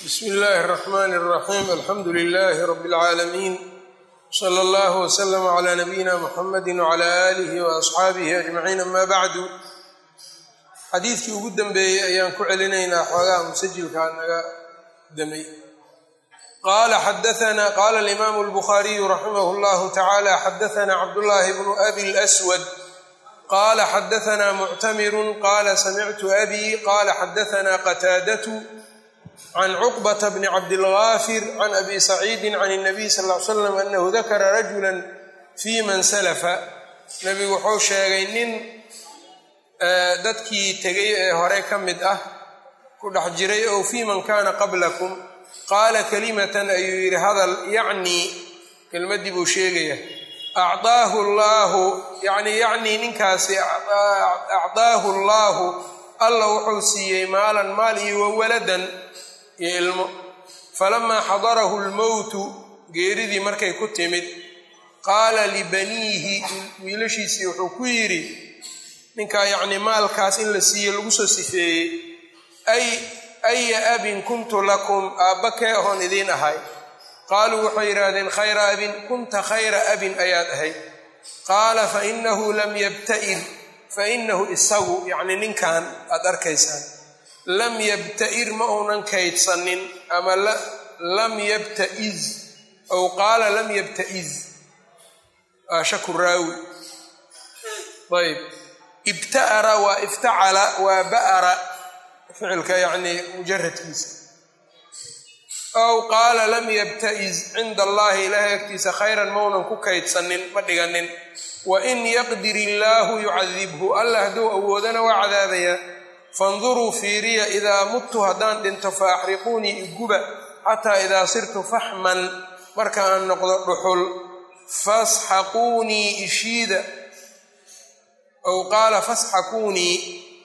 بسم الله الرحمن الرحيم الحمد لله رب العالمين صلى الله وسلم على نبينا محمد وعلى آله وأصحابه أجمعين أما بعد xadiidkii ugu dambeeyey ayaan ku celinaynaa xoogaha musajilkaa naga damay qaala alimaamu الbukhaariyu raximah اllahu tacaala xadaثna cabdullaahi bnu abi اlأswad qaala xadaثna muctamiru qaala samictu abi qaala xadaثna qataadatu can cuqbata bni cabdilgaafir can abi saciidi can الnabiy sal ly slam anahu dakara rajula fi man salafa nebigu wuxuu sheegay nin dadkii tegay ee hore ka mid ah ku dhex jiray ow fii man kaana qablakum qaala kalimatan ayuu yidhi hadal yacnii kelmaddii buu sheegaya acطaahu llaahu yacnii ninkaasi acطaahu allaahu alla wuxuu siiyey maalan maal iyo wawaladan iyo ilmo falamaa xadarahu lmowtu geeridii markay ku timid qaala libaniihi wiilashiisii wuxuu ku yidhi ninkaa yacni maalkaas in la siiye lagu soo sifeeyey aya abin kuntu lakum aabba kee ahoon idiin ahay qaaluu waxay yidhaahdeen khayra abin kunta khayra abin ayaad ahayd qaala fainahu lam yabta'ir fainahu isagu yacni ninkan aad arkaysaan lam yabta'ir ma uunan kaydsanin ama lam yabta'iz ow qaala lam yabta'iz shaku raawi ayb ibta'ara waa iftacala waa ba'ara ficilka yacnii mujaradkiisa ow qaala lam yabta'iz cinda allahi ilaahay agtiisa khayran maunan ku kaydsanin ma dhiganin wain yaqdir illaahu yucadibhu alla hadduu awoodana waa cadaabayaa fanduruu fiiriya idaa muttu haddaan dhinto fa axriquunii iguba xataa idaa sirtu faxman marka aan noqdo dhuxul fasxaquunii ishiida ow qaala fasxakuunii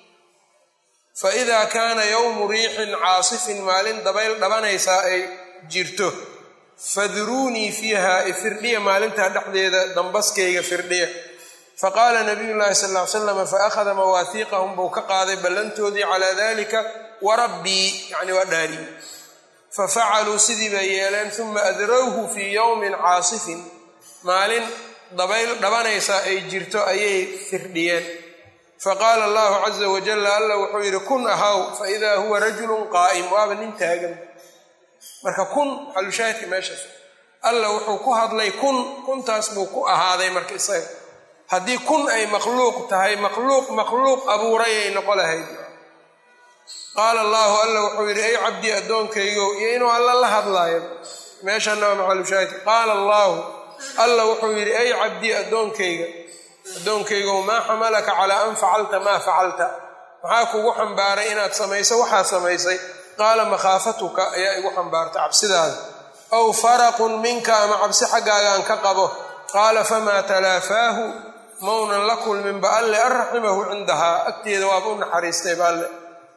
faidaa kaana yowmu riixin caasifin maalin dabayl dhabanaysaa ay jirto fadruunii fiiha ifirdhiya maalintaa dhexdeeda dambaskayga firdhiya faqaala nabiyu llaahi sal ly slam faakhada mawaahiiqahum buu ka qaaday ballantoodii calaa dalika warabbii yacni waa dhaariye fafacaluu sidii bay yeeleen uma adrawhu fii yowmin caasifin maalin dabayl dhabanaysaa ay jirto ayay firdhiyeen faqaala allahu caza wajalla alla wuxuu yidhi kun ahaw faidaa huwa rajulun qaa'im waaba nin taagan marka kun xalushaahidka meeshaas alla wuxuu ku hadlay kuntaas buu ku ahaaday marka isaga haddii kun ay makhluuq tahay makhluuq abuuray ay noqo lahayd qaala allahu alla wuxuu yidhi ay cabdii addoonkaygow iyo inuu alla la hadlaayo meeshana waa maxalushaahidka qaala allahu alla wuxuu yidhi ay cabdii addoonkaygow maa xamalaka calaa an facalta maa facalta maxaa kugu xambaaray inaad samayso waxaad samaysay qaala makhaafatuka ayaa igu xambaartay cabsidaada aw faraqun minka ama cabsi xaggaagaan ka qabo qaala famaa talaafaahu maunan la kulmin ba alle an raximahu cindahaa agteeda waaba u naxariistay ba alle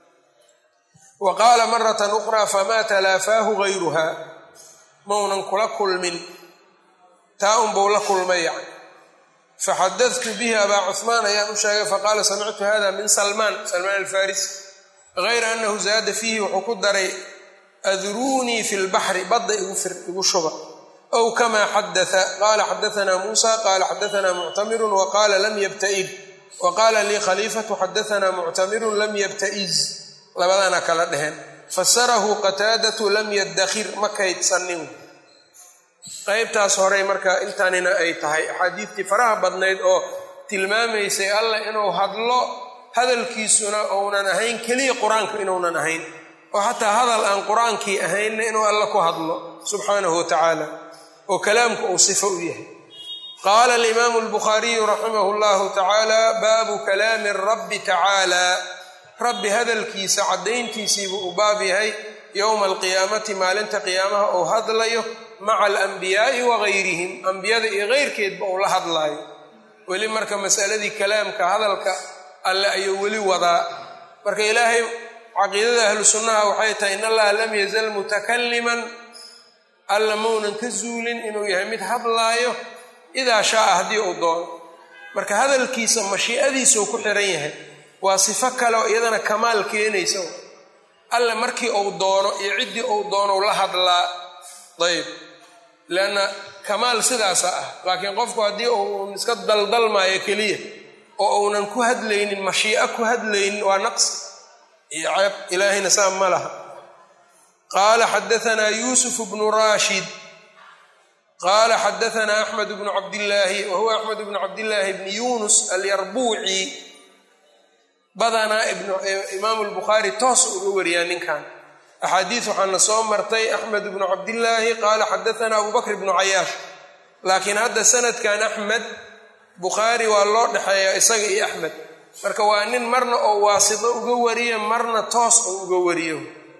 wa qaala maratan ukhraa famaa talaafaahu gayruhaa maunan kula kulmin taa unbuu la kulmay yani faxadadtu bihi abaa cuhmaan ayaan u sheegay faqaala samictu hada min salmaan alfarisi gayra annahu zaada fiihi wuxuu ku daray adruunii fi lbaxri badda igu shuba ow kamaa xadaa qaala xadaanaa muusa qaala xadaanaa muctamirun waqaala lam yabta'id waqaala lii khaliifatu xadaanaa muctamirun lam yabta'iz labadana kala dheheen fasarahu qataadatu lam yadakhir ma kaydsanin qaybtaas horey marka intaanina ay tahay axaadiidtii faraha badnayd oo tilmaamaysay alla inuu hadlo hadalkiisuna ounan ahayn keliya qur-aanku inuunan ahayn oo xataa hadal aan qur-aankii ahaynna inuu alla ku hadlo subxaanahu wa tacaala oo kalaamku uu sifo u yahay qaala alimaamu albukhaariyu raximahu llahu tacaala baabu kalaami rabbi tacaala rabbi hadalkiisa caddayntiisiibuu u baab yahay yowma alqiyaamati maalinta qiyaamaha uu hadlayo maca alanbiyaa'i wagayrihim ambiyada iyo keyrkeedba uu la hadlaayo weli marka masaladii kalaamka hadalka alle ayuu weli wadaa marka ilaahay caqiidada ahlu sunnaha waxay tahay in allaha lam yazal mutakaliman alla maunan ka zuulin inuu yahay mid hadlaayo idaa shaaa haddii uu doono marka hadalkiisa mashiicadiisuu ku xiran yahay waa sifo kale oo iyadana kamaal keenaysa alla markii uu doono iyo ciddii uu doono la hadlaa. ayb leanna kamaal sidaasa ah. laakiin qofku haddii uu iska daldalmaayo keliya oo uunan ku hadlaynin mashii'a ku hadlaynin waa naqsi iyo ceeb, ilaahayna saa ma laha. qaala xadaanaa yuusuf bnu raashid qaala xadaanaa axmed bnu cabdillaahi wa huwa axmed bnu cabdillaahi bni yunus alyarbuuci. badanaa imaamu lbukhaari toos uga wariyaa ninkan. axaadiis waxaana soo martay axmed bnu cabdillaahi qaala xadaanaa abu bakr bnu cayaash, laakiin hadda sanadkan axmed bukhaari waa loo dhexeeyaa isaga iyo axmed, marka waa nin marna oo waasito uga wariyo marna toos oo uga wariyo.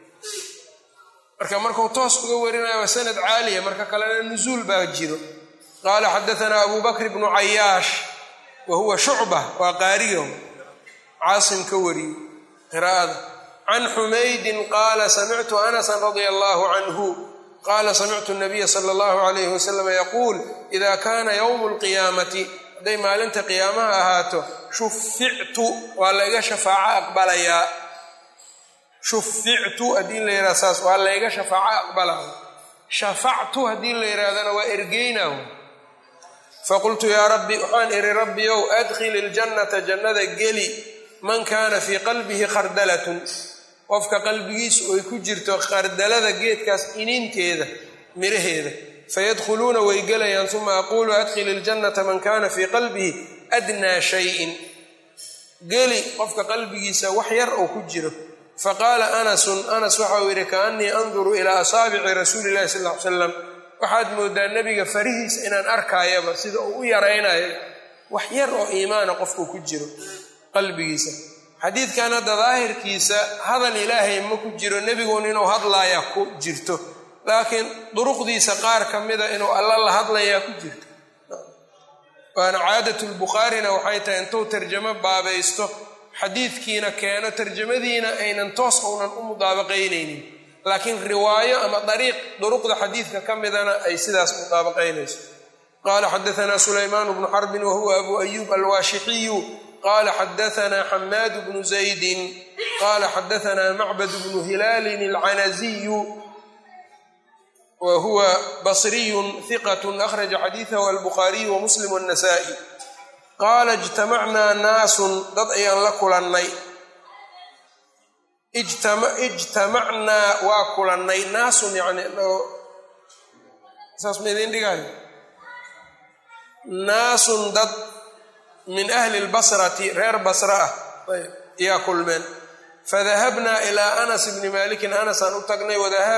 marka markuu toos uga warinayo waa sanad caaliya, marka kalena nusuul baa jiro. qaala xadaanaa abu bakr bnu cayaash wa huwa shucba, waa qaariyo caasim ka wariyo qiraa'ada. can xumaydin qaala samictu anasan radia allahu canhu qaala samictu nabiya sala allahu alayhi wasalam yaquul ida kaana yowmu lqiyaamati, hadday maalinta qiyaamaha ahaato, shufictu waa layga shafaaco aqbalayaa. shufictu haddii la yidhaha saas waa layga shafaaco aqbalaya. shafactu haddii la yidhahdana waa ergeynahu. faqultu yaa rabbi, waxaan ihi rabbiyow adkhil iljannata, jannada geli man kaana fii qalbihi khardalatun, qofka qalbigiisu ay ku jirto khardalada geedkaas iniinteeda miraheeda. fayadkhuluuna way gelayaan. uma aquulu adkhil iljannata man kaana fii qalbihi adnaa shayin, geli qofka qalbigiisa wax yar oo ku jiro. faqaala anasun, anas waxau yidhi kaannii anduru ilaa asaabici rasuuli illahi sal ll ly slam, waxaad moodaa nebiga farihiisa inaan arkaayaba sida uu u yaraynayo wax yar oo iimaana qofkuu ku jiro qalbigiisa. xadiidkan hadda daahirkiisa hadal ilaahay ma ku jiro, nebiguun inuu hadlaaya ku jirto, laakiin duruqdiisa qaar ka mida inuu alla la hadlayaa ku jirto. waana caadatulbukhaarina waxay tahay intuu tarjamo baabaysto xadiidkiina keeno, tarjamadiina aynan toos uunan u mudaabaqaynaynin, laakiin riwaayo ama dariiq duruqda xadiidka ka midana ay sidaas mudaabaqaynayso. qaala xadaanaa sulaymaan bnu xarbin wa huwa abu ayuub alwaashixiyu qaala xadaanaa xamaad bnu zaydin qaala xadaanaa macbad bnu hilaalin alcanaziyu wa huwa basriyun hiqatun akhraja xadiidahu albukhaariyu wa muslim wannasaa'i. qaala ijtamacnaa naasun, dad ayaan la kulannay. ijtamacnaa waa kulannay, naasun yani saas ma idin dhigayo, naasun dad min ahli lbasrati, reer basra ah ayaa kulmeen. fadahabnaa ilaa anas bni maalikin, anasaan u tagnay.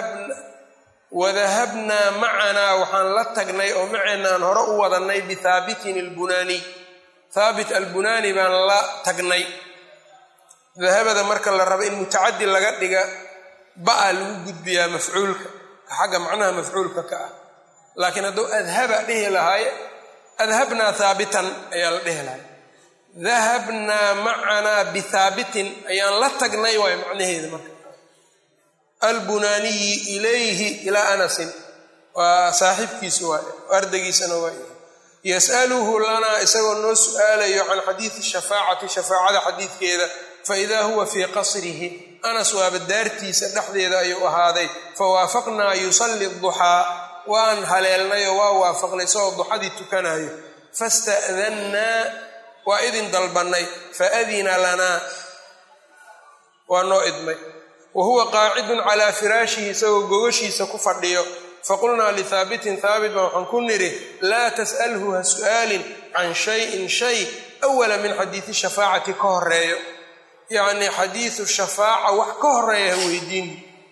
wadahabnaa macanaa, waxaan la tagnay oo maceenna aan hore u wadannay bihaabitin albunaaniy, haabit albunaani baan la tagnay. dahabada marka la rabo in mutacadi laga dhiga ba'a lagu gudbiyaa mafcuulka xagga macnaha mafcuulka ka ah, laakiin hadduu adhaba dhihi lahaaye adhabnaa haabitan ayaa la dhihi lahay. dahabnaa macanaa bihaabitin ayaan la tagnay waay macnaheeda. marka albunaaniyi ilayhi ilaa anasin, waa saaxiibkiisu waay, ardaygiisana waay. yas'aluhu lanaa, isagoo noo su'aalayo can xadiidi shafaacati, shafaacada xadiidkeeda. faidaa huwa fii qasrihi, anas waaba daartiisa dhexdeeda ayuu ahaaday. fawaafaqnaa yusalli duxaa, waan haleelnayoo waa waafaqnay isagoo duxadii tukanayo. fasta'dannaa, waa idin dalbannay. faadina lanaa, waa noo idmay. wa huwa qaacidun calaa firaashihi, isagoo gogashiisa ku fadhiyo. faqulnaa lihaabitin, haabit baa waxaan ku nidhi laa tas'alhu, ha su'aalin can shayin shay awala min xadiidi shafaacati, ka horeeyo, yacni xadiidu shafaaca wax ka horeeya ha weydiin.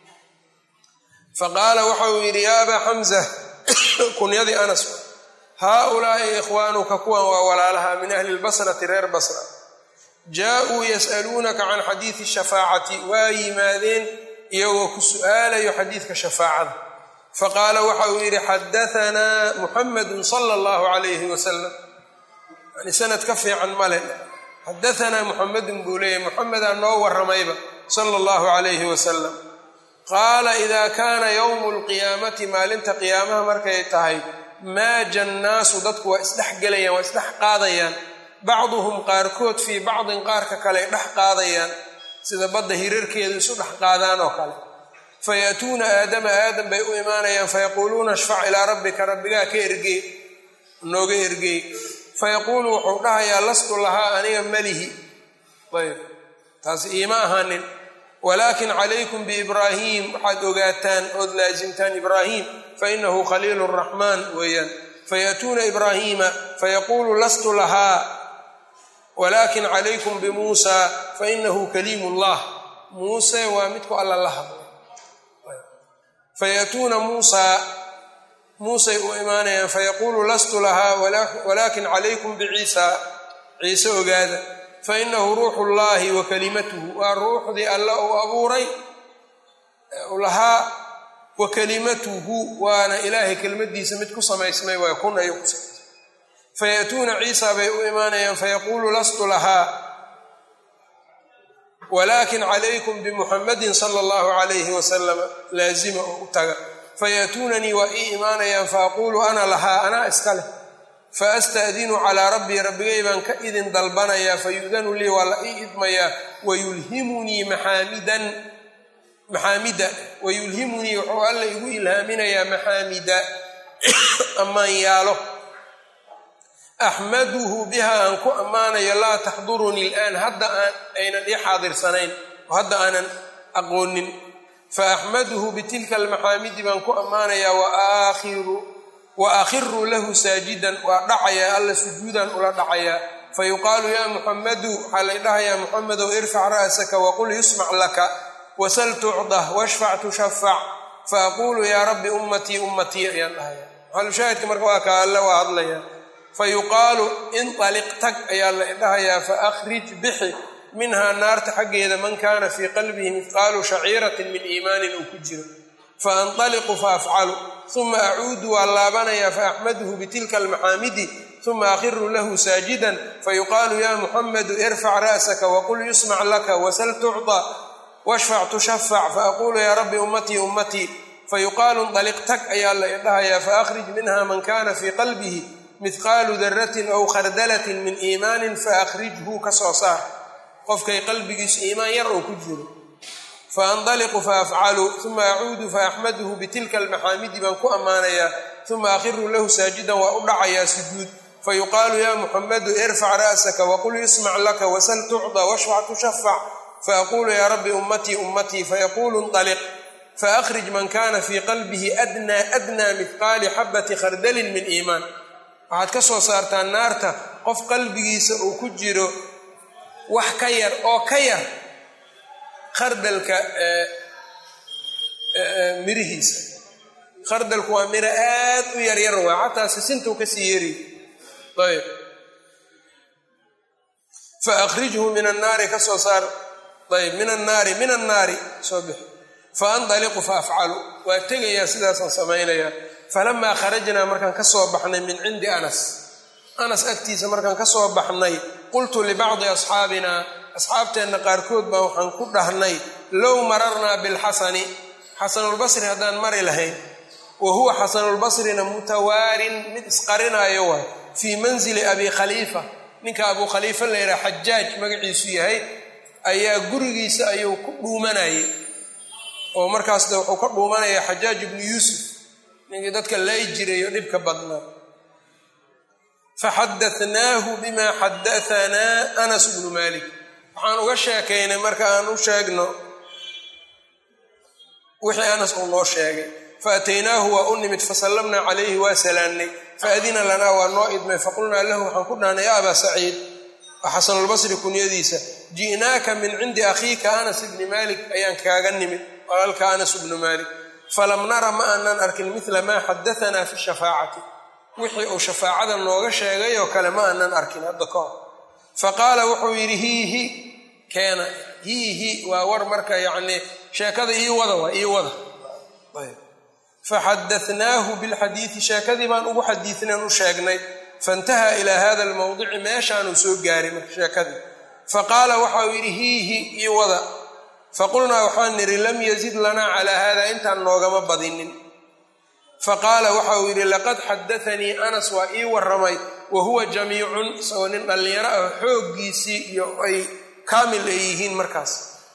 faqaala waxauu yidhi yaa abaa xamza, kunyadii anas, haaulaa'i ikhwaanuka, kuwan waa walaalaha min ahli lbasrati, reer basra. jaa-uu yas'aluunaka can xadiidi shafaacati, waa yimaadeen iyagoo ku su'aalayo xadiidka shafaacada. faqaala waxa uu yidhi xadaanaa muxamedun sala allahu calayhi wasalam, yani sanad ka fiican male. xadaanaa muxamedun buu leeyahy, muxamedaa noo warramayba sala allahu calayhi wasalam. qaala idaa kaana yowmu lqiyaamati, maalinta qiyaamaha markay tahay, maaja annaasu, dadku waa isdhex gelayaan, waa isdhex qaadayaan. bacduhum qaarkood fii bacdin qaarka kale dhex qaadayaan. sida badda hirarkeedu isu dhex qaadaan oo kale fayaatuuna aadama aadam bay u imaanayaan fayaquuluuna ishfac ilaa rabbika rabbigaa ka ergey nooga ergey fayaquulu wuxuu dhahayaa lastu lahaa aniga malihi ayb taas iima ahaanin walaakin calaykum biibraahiim waxaad ogaataan ood laasimtaan ibraahiim fainahu khaliilu raxmaan weeyaan fayaatuuna ibraahiima fayaquulu lastu lahaa walaakin calaykum bimuusaa fainahu kaliimu llah muuse waa midku alla la hadlo fayaatuuna muusay u imaanayaan fayaquulu lastu lahaa walaakin calaykum biciisaa ciise ogaada fainahu ruuxu llaahi wa kalimatuhu waa ruuxdii alla uu abuuray lahaa wa kalimatuhu waana ilaahay kelimadiisa mid ku samaysmay waa kun ayuu ku samaysmay fayaatuuna ciisa bay u imaanayaan fayaquulu lastu lahaa walaakin calaykum bimuxamadin sala allahu calayhi wasalam laazima oo u taga fayaatuunanii waa ii imaanayaan faaquulu ana lahaa anaa iska leh faasta'dinu calaa rabbii rabbigay baan ka idin dalbanayaa fayudanu lii waa la ii idmayaa wayulhimunii maxaamida wayulhimunii wuxuu alla igu ilhaaminayaa maxaamida ammaanyaalo axmaduhu biha aan ku ammaanayo laa taxdurunii ilaan hadda aynan ii xaadirsanayn oo hadda aanan aqoonin faaxmaduhu bitilka almaxaamidi baan ku ammaanayaa wa aakhiru lahu saajidan waa dhacayaa alla sujuudan ula dhacayaa fayuqaalu yaa muxamadu waxaa lay dhahayaa muxamedow irfac ra'saka waqul yusmac laka wasal tucdah washfac tushafac faaquulu yaa rabbi ummatii ummatii ayaan dhahayaa maxalushaahidka marka waa kaa alle waa hadlayaa fayuqaalu inaliq tag ayaa la dhahayaa faakhrij bixi minhaa naarta xaggeeda man kaana fii qalbihi mihqaalu shaciiratin min iimaanin uu ku jiro faanطaliqu faafcalu uma acuudu waan laabanayaa faaxmaduhu bitilka almaxaamidi uma akhiru lahu saajidan fayuqaalu yaa muxamedu irfac ra'saka waqul yusmac laka wasal tucطa washfac tushafac faaquulu yaa rabbi ummatii ummatii fayuqaalu inطaliq tag ayaa la dhahayaa faakhrij minha man kana fii qalbihi mihqaalu daratin aw khardalatin min iimaanin faakrijhu ka soo saar qofkay qalbigiisu iimaan yar oo ku jiro faandaliqu faafcalu uma acuudu faaxmaduhu bitilka almaxaamidi baan ku ammaanayaa uma akhiru lahu saajidan waa u dhacayaa sujuud fayuqaalu yaa muxamedu irfac ra'saka waqul yusmac laka wasal tucda washfac tushafac faaquulu yaa rabbi ummatii ummatii fayaquulu inطaliq faakhrij man kana fii qalbihi adnaa mihqaali xabati khardalin min iimaan waxaad ka soo saartaa naarta qof qalbigiisa uu ku jiro wax ka yar oo ka yar khardalka mirihiisa khardalku waa miro aad u yaryar waa xataa sisintuu kasii yari ayb faakrijhu min annaari ka soo saar ayb min annaari soo bixi faandaliqu faafcalu waa tegayaa sidaasaan samaynayaa falamaa kharajnaa markaan ka soo baxnay min cindi anas agtiisa markaan ka soo baxnay qultu libacdi asxaabinaa asxaabteenna qaarkood baa waxaan ku dhahnay low mararnaa bilxasani xasanulbasri haddaan mari lahayn wa huwa xasanulbasrina mutawaarin mid isqarinaayo waay fii manzili abi khaliifa ninka abuu khaliifa la yidhaha xajaaj magaciisu yahay ayaa gurigiisa ayuu ku dhuumanayay oo markaas de wuxuu ka dhuumanaya xajaaj ibnu yuusuf ninkii dadka lay jirayo dhibka badnaa faxadahnaahu bima xadahanaa anas bnu maalik waxaan uga sheekaynay marka aan u sheegno wixii anas uu noo sheegay faataynaahu waa u nimid fasallamnaa calayhi waa salaannay faadina lanaa waa noo idmay faqulnaa lahu waxaan ku dhahnay ya abaa saciid waa xasanulbasri kunyadiisa ji'naaka min cindi akhiika anas ibni maalik ayaan kaaga nimid walaalka anas ibnu maalik falam nara ma aanan arkin midla maa xadahanaa fi shafaacati wixii uu shafaacada nooga sheegay oo kale ma aanan arkin hadda ka hor faqaala wuxuu yidhi hiihi keena hiihi waa war marka yacnii sheekada ii wada waa ii wada faxadahnaahu bilxadiidi sheekadii baan ugu xadiidnayn u sheegnay faintahaa ilaa hada almowdici meeshaanuu soo gaaray marka sheekadii faqaala waxauu yidhi hiihi ii wada faqulnaa waxaan nidhi lam yazid lanaa calaa hada intaan noogama badinin faqaala waxa uu yidhi laqad xadaanii anas waa ii warramay wa huwa jamiicun isagoo nin dhallinyaro ah xooggiisii iyo ay kaamil ay yihiin markaas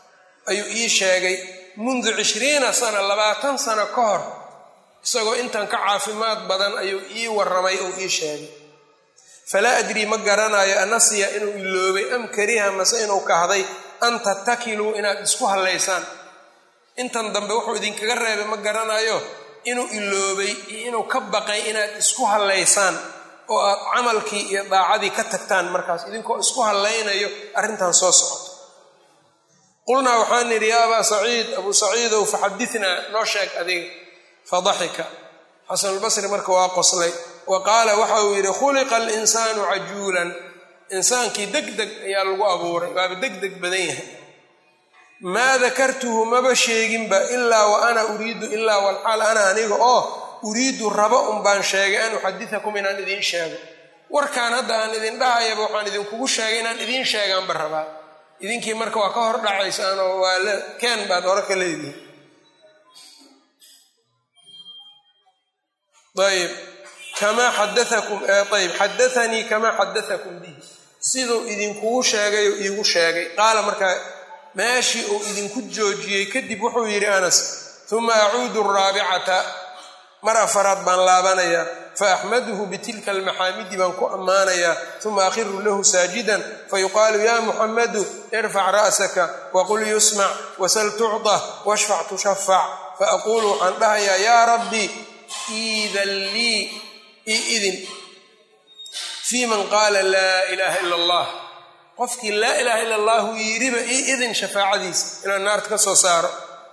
ayuu ii sheegay mundu 20 sana 20 sano ka hor isagoo intan ka caafimaad badan ayuu ii warramay oo ii sheegay falaa adri ma garanayo anasiya inuu iloobay am kariha mase inuu kahday an tattakiluu inaad isku hallaysaan intan dambe wuxuu idinkaga reebay ma garanayo inuu iloobay iyo inuu ka baqay inaad isku hallaysaan oo aad camalkii iyo daacadii ka tagtaan markaas idinkoo isku hallaynayo arrintan soo socoto qulnaa waxaan nidhi yaa abaa saciid abuu saciidow faxadithnaa noo sheeg adiga fadaxika xasanulbasri marka waa qoslay wa qaala waxa uu yidhi khuliqa alinsaanu cajuulan insaankii degdeg ayaa lagu abuuray waaba degdeg badan yahay maa dakartuhu maba sheeginba ilaa wa ana uriidu ilaa walxaal ana aniga oo uriidu rabo un baan sheegay an uxadithakum inaan idiin sheego warkaan hadda aan idin dhahayaba waxaan idinkugu sheegay inaan idiin sheegaanba rabaa idinkii marka waa ka hor dhacaysaan oo waa keen baad hore ka leedihin ayb kamaa xadaakum ayb xadaanii kamaa xadaakum bihi siduu idinkugu sheegay oo iigu sheegay qaala markaa meeshii uu idinku joojiyey kadib wuxuu yidhi anas uma acuudu araabicata mar afaraad baan laabanayaa faaxmaduhu bitilka almaxaamidi baan ku ammaanayaa uma akhiru lahu saajidan fayuqaalu ya muxamadu irfac ra'saka waqul yusmac wasal tucطah washfac tushafac faaquulu waxaan dhahayaa yaa rabbi iidan lii idin fii man qaala laa ilaaha ila allah qofkii laa ilaaha ila allahu yidhiba idin shafaacadiisa inaan naarta ka soo saaro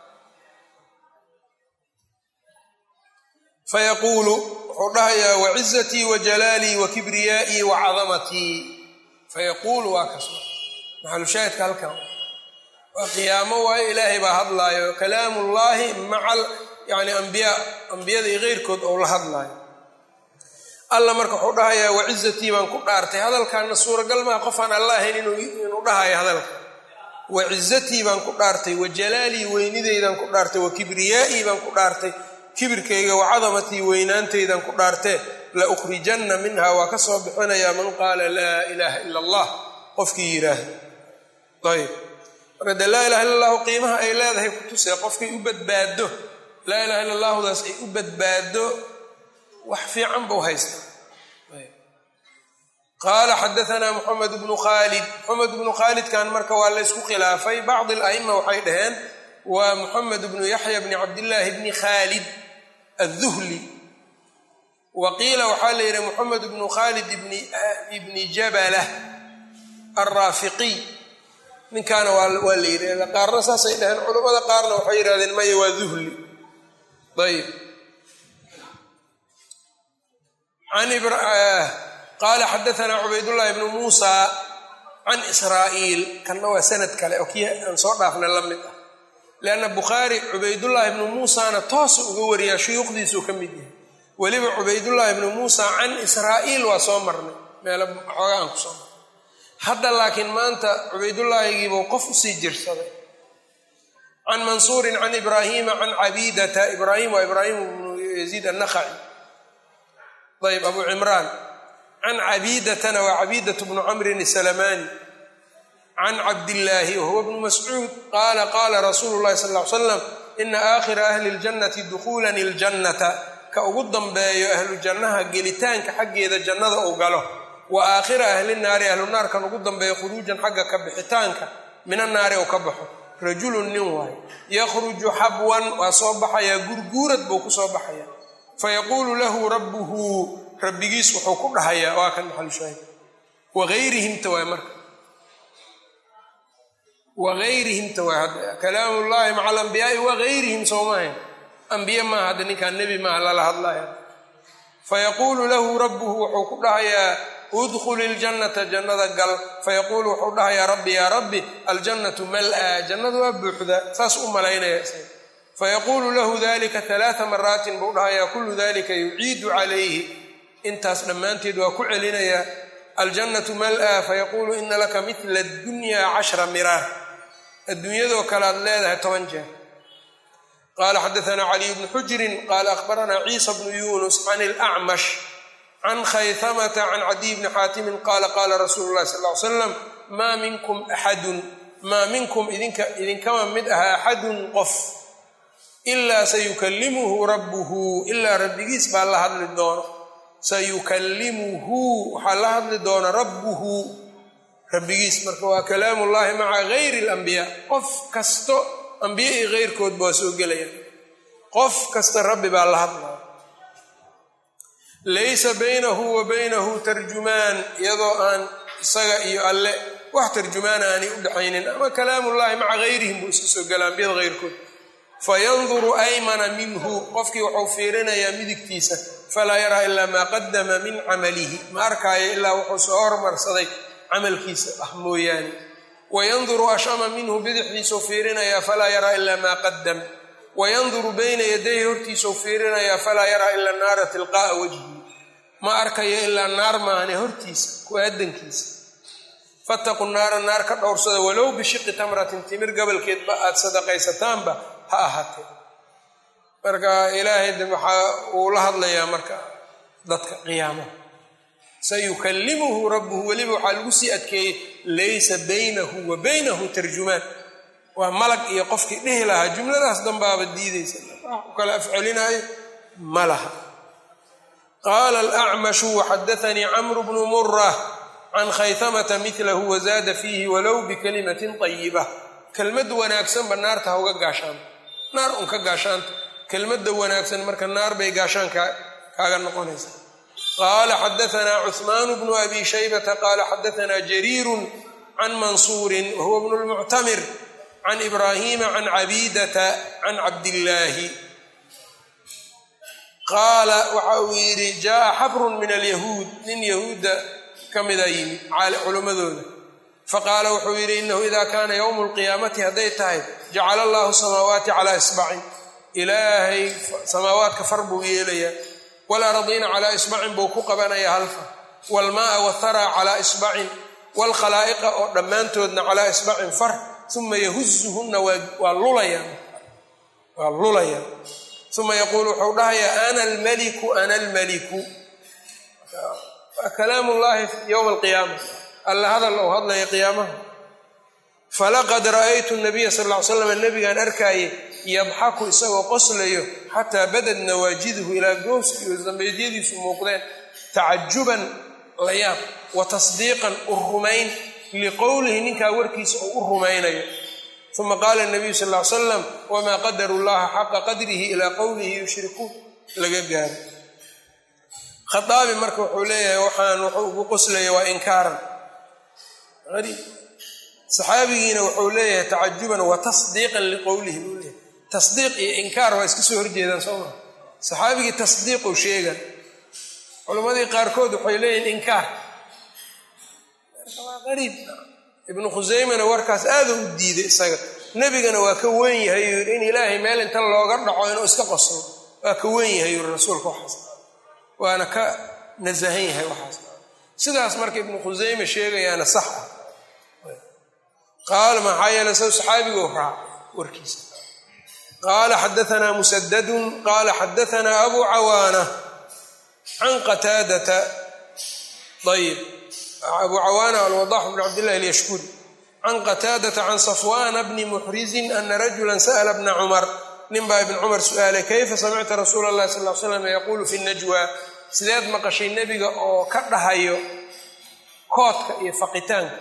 fayaquulu wuxuu dhahayaa wacizatii wajalaalii wakibriyaa'ii wacadamatii fayaquulu waa kasma maxalushaahidka halkan waa qiyaamo waayo ilaahay baa hadlaayo kalaamullaahi maca yani ambiyada iyo keyrkood ou la hadlaayo alla marka wuxuu dhahayaa wacizatii baan ku dhaartay hadalkaana suuragal maa qofaan alla ahayn inuu dhahayo hadalka wacizatii baan ku dhaartay wajalaalii weynidaydaan ku dhaartay wakibriyaa'ii baan ku dhaartay kibirkayga wacadamatii weynaantaydan ku dhaartee la ukhrijanna minha waa ka soo bixinayaa man qaala laa ilaaha ila allah qofkii yidhaahda ayb marka dee laa ilaha illa allahu qiimaha ay leedahay ku tusee qofkay u badbaado laa ilaha illa allahudaas ay u badbaado wax fiican buu haystaa qaala xadaanaa muxamed bnu khaalid muxamed bnu khaalidkan marka waa la ysku khilaafay bacdi ala'ima waxay dhaheen waa muxamed bnu yaxya bni cabdillaahi bni khaalid الذهلي وقيل waxaa la yidhi محمد بن khالد بن جبلة الرافقي ninkaana waa la yidhi qaarna saasay dhaheen culamada qaarna waxay yidhahdeen maya waa ذهلي ayb qaala xadaثna cubaydاللahi بن موسى can إsrاaئيل kanna waa sanad kale oo kii aan soo dhaafna la mid ah lanna bukhaari cubaydullaahi ibnu muusana toosu uga wariyaa shuyuukhdiisuu ka mid yahay weliba cubaydullaahi ibnu muusa can israa'iil waa soo marnay meelo xooga aan ku soo marnay hadda laakiin maanta cubaydullaahigiibuu qof usii jirsaday can mansuurin can ibraahiima can cabiidata ibraahim waa ibraahim ibnu yaziid annakhaci ayb abu cimraan can cabiidatana waa cabiidatu bnu camrin isalamaani can cabdillaahi wahuwa bnu mascuud qaala qaala rasuulu llahi sal ll ly slam ina aakhira ahli ljannati dukhuulan iljannata ka ugu dambeeyo ahlu jannaha gelitaanka xaggeeda jannada uu galo wa aakhira ahli naari ahlu naarkan ugu dambeeyo khuruujan xagga ka bixitaanka min annaari ou ka baxo rajulun nin waayo yakhruju xabwan waa soo baxayaa gurguurad buu ku soo baxayaa fayaquulu lahu rabbuhu rabbigiis wuxuu ku dhahayaa waa kan maxalushaahid wahayrihimta waay marka wahayrihimta waa hadda kalaamu llahi maca alambiyaai wahayrihim sowmahayn ambiye maaha hadda ninkaan nebi maaha lala hadlaya fayaquulu lahu rabbuhu wuxuu ku dhahayaa udkhul iljannata jannada gal fayaquulu wuxuu dhahayaa rabbi yaa rabbi aljannatu mal-a jannadu waa buuxda saas u malaynaya isaga fayaquulu lahu dalika 3 maraatin buu dhahayaa kullu dalika yuciidu calayhi intaas dhammaanteed waa ku celinayaa aljannatu mal-a fayaquulu ina laka midla addunya 10 miraar adduunyadoo kale aad leedahay 10 jeer qaala xadaanaa caliy bnu xujrin qaala akhbaranaa ciisa bnu yunus can ilacmash can khaytamata can cadiy bni xaatimin qaala qaala rasuulu llahi sal ly slam maa minkum axadun maa minkum idinkama mid aha axadun qof ilaa sayukallimuhu rabbuhu ilaa rabbigiis baa la hadli doono sayukallimuhu waxaa la hadli doona rabbuhu rabbigiis marka waa kalaamullaahi maca gayri alambiyaa qof kasto ambiye iyo keyrkoodba waa soo gelaya qof kasta rabbi baa la hadlaya laysa baynahu wa baynahu tarjumaan iyadoo aan isaga iyo alle wax tarjumaana aanay u dhaxaynin ama kalaamullaahi maca gayrihim buu iska soo gala ambiyada keyrkood fayanduru aymana minhu qofkii wuxuu fiirinayaa midigtiisa falaa yaraa ilaa maa qadama min camalihi ma arkaayo ilaa wuxuu soo hormarsaday camalkiisa mooyaane wayanduru ashama minhu bidixdiisau fiirinayaa falaa yaraa ilaa maa qadam wayanduru bayna yadayhi hortiisau fiirinayaa falaa yaraa ilaa naara tilqaa'a wajhi ma arkayo ilaa naar maane hortiisa ku aadankiisa fattaqu naara naar ka dhowrsada walow bishiqi tamratin timir gabalkeedba aad sadaqaysataanba ha ahaatee marka ilaahay waxaa uu la hadlayaa marka dadka qiyaamaha sayukallimuhu rabbuhu weliba waxaa lagu sii adkeeyey laysa baynahu wa baynahu tarjumaan waa malag iyo qofkii dhihi lahaa jumladaas danbaaba diidaysa wax u kala afcelinaayo ma laha qaala alacmashu waxadaanii camru bnu mura can khaytamata milahu wazaada fiihi walow bikalimatin طayiba kelmad wanaagsanba naarta ha uga gaashaanto naar un ka gaashaanta kelmadda wanaagsan marka naar bay gaashaan kaaga noqonaysa qaala xadaanaa cuثmaan bnu abi shaybata qaala xadaanaa jariiru can mansuurin wahuwa bnu lmuctamir can ibraahiima can cabiidata can cabdillaahi qaala waxa uu yidhi jaءa xabrun min alyahuud nin yahuudda ka mida yimid culimmadooda faqaala wuxuu yidhi inahu ida kaana ywmu اlqiyaamati hadday tahay jacala allahu samaawaati calaa isbacin ilaahay samaawaadka far buu yeelayaa walaradiina calaa isbacin buu ku qabanayaa halfa waalmaaa watharaa calaa isbacin waalkhalaa'iqa oo dhammaantoodna calaa isbacin far uma yahuzuhunna waa lulayaa uma yaquulu wuxuu dhahayaa ana almaliku ana almaliku waa kalaam ullaahi yowma alqiyaama alla hadal ou hadlaya qiyaamaha falaqad ra'aytu nabiya sal ll ly slam nabigaan arkaaye yadxaku isagoo qoslayo xataa badad nawaajiduhu ilaa gooski iyo dambeedyadiisu muuqdeen tacajuban la yaab wa tasdiiqan u rumayn liqowlihi ninkaa warkiisa oo u rumaynayo uma qaala nabiyu sal ll ly salam wamaa qadaru llaha xaqa qadrihi ilaa qowlihi yushrikuun laga gaaro khaaabi marka wuxuu leeyahay waxaan wuxuu ugu qoslaya waa inkaaran ariib saxaabigiina wuxuu leeyahay tacajuban wa tasdiiqan liqowlihi buu leeyahay tasdiiq iyo inkaar waa iska soo horjeedaan soo maa saxaabigii tasdiiquu sheegan culammadii qaarkood waxay leeyihin inkaar waa qariib ibnu khusaymana warkaas aada u diiday isaga nebigana waa ka weyn yahay yuu yidhi in ilaahay meel inta looga dhaco inuu iska qoslo waa ka weyn yahay yuri rasuulka waxaas waana ka nasahan yahay waxaas sidaas marka ibnu khusayme sheegayaana sax ah qaala maxaa yeele saw saxaabiguu raacay warkiisa qaala xadaanaa musadadun qaala xadaanaa abu cawaana can qataadata ayb abu cawaana alwadax bn cabdillahi alyashkuri can qataadata can safwaana bni muxrizin ana rajulan sa'la bna cumar ninbaa ibn cumar su-aalay kayfa samicta rasuula allahi sal l slam yaquulu fi najwa sideed maqashay nebiga oo ka dhahayo koodka iyo faqitaanka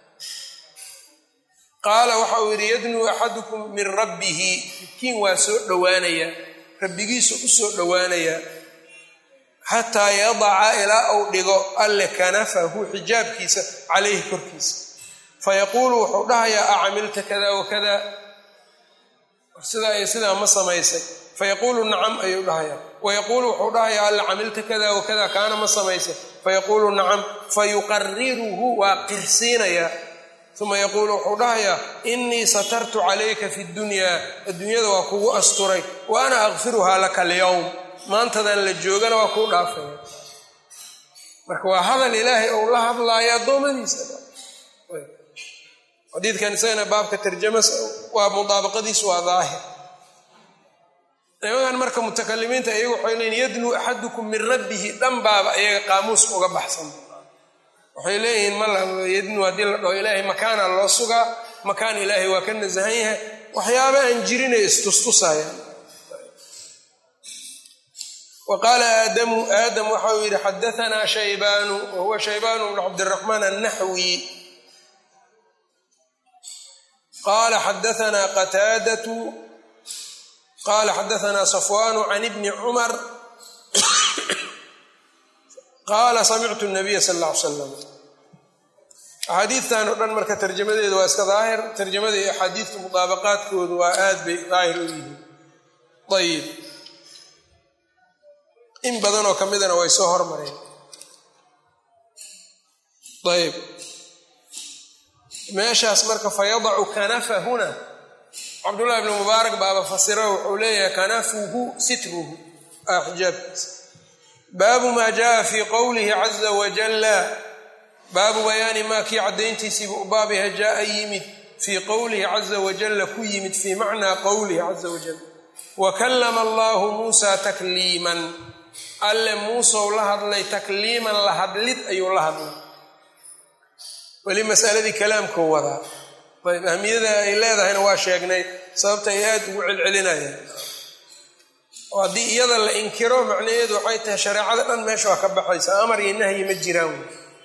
qaala waxa uu yidhi yadnuu axadukum min rabbihi midkiin waa soo dhowaanayaa rabbigiisu u soo dhowaanayaa xataa yadaca ilaa uu dhigo alle kanafahu xijaabkiisa calayhi korkiisa fayaquulu wuxuu dhahayaa acamilta kada wakada sidaa iyo sidaa ma samaysay fayaquulu nacam ayuu dhahayaa wayaquulu wuxuu dhahayaa alle camilta kada wakada kaana ma samaysay fayaquulu nacam fayuqariruhu waa qirsiinayaa uma yaquulu wuxuu dhahayaa inii satartu calayka fi ddunyaa adduunyada waa kugu asturay wa ana akfiruhaa laka alyowm maantadan la joogana waa kuu dhaafaya marka waa hadal ilaahay ou la hadlaayo addoommadiisa xadiidkan isagana baabka tarjamas waa mudaabaqadiisu waa daahir nimankan marka mutakalimiinta iyagu waxay leeyiin yadnuu axadukum min rabbihi dhan baaba iyaga qaamuuska uga baxsan waxay leeyihiin ma yadnuu haddii la dhaho ilaahay makaana loo sugaa makaan ilaahay waa ka nasahan yahay waxyaaba aan jirinay istustusayaan. وqاaل آdم waxa uu yihi xadaثna شhaybاn وhuwa شhaybاn بن cabdالرحمن النحوي qاla xadaثna qتاadة qاla xadaثna صفوان عن بن cمر qاla samictu النبي صلى الله عليه وسلم. axaadiidtan oo dhan marka tarjamadeedu waa iska daahir, tarjamada iyo axaadiidka muطaabaqaadkoodu waa aad bay daahir u yihiin. ayb in badanoo ka midana way soo hormareen. ayb meeshaas marka fayadacu kanafahuna cabdullahi ibnu mubaarak baaba fasiro wuxuu leeyahay kanafuhu sitruhu xijaabkiisa. baabu maa jaa fii qowlihi caza wajalla baabu bayaani maa kii caddayntiisiibu u baabiha jaa yimid fii qowlihi caza wajalla ku yimid fii macnaa qowlihi caza wajal wakallama allahu muusaa takliiman alle muusow la hadlay takliiman la hadlid ayuu la hadlay. weli masaladii kalaamkuu wadaa. ayb ahmiyada ay leedahayna waa sheegnay sababta ay aad ugu celcelinayaan. oo haddii iyada la inkiro macnaheedu waxay tahay shareecada dhan meesha waa ka baxaysa, amar iyo nahyi ma jiraan.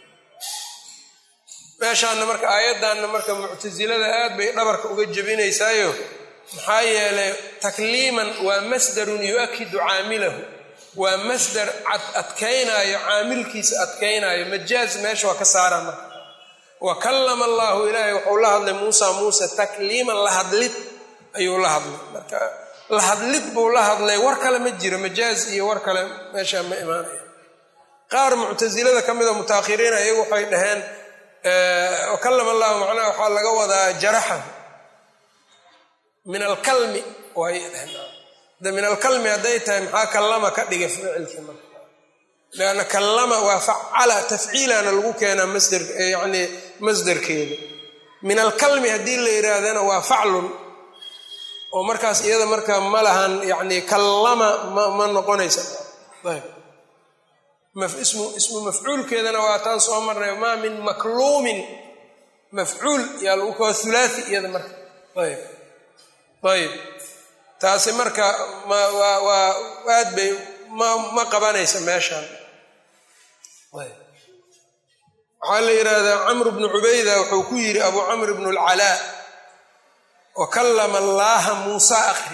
meeshaanna marka aayaddaanna marka muctasilada aad bay dhabarka uga jebinaysaayo maxaa yeelay takliiman waa masdarun yu-akidu caamilahu, waa masdar adkaynaayo caamilkiisa adkaynaayo, majaaz meesha waa ka saara marka. wakallama allaahu ilaahay wuxuu la hadlay muuse takliiman la hadlid ayuu la hadlay. marka la hadlid buu la hadlay, war kale ma jiro, majaaz iyo war kale meeshaa ma imaanaya. qaar muctasilada ka mida mutaakhiriina iyagu waxay dhaheen wakallama allahu macnaha waxaa laga wadaa jaraxahu min alkalmi waay dhaheen. min alkalmi hadday tahay maxaa kallama ka dhigay ficilkii marka lanna kallama waa facala tafciilana lagu keenaa masder yani masderkeeda. min alkalmi haddii la yidhaahdana waa faclun oo markaas iyada marka ma lahan yani kallama ma noqonaysa. ayb ismu mafcuulkeedana waa taan soo marnay maa min makluumin mafcuul yaa lagu koo hulaathi iyada marka. ayb taasi marka waa aad bay ma qabanaysa meeshaan. waxaa la yidhaahdaa camr bnu cubayda wuxuu ku yidhi abu camr bnu اlcalaa wakallama allaaha muusa akhri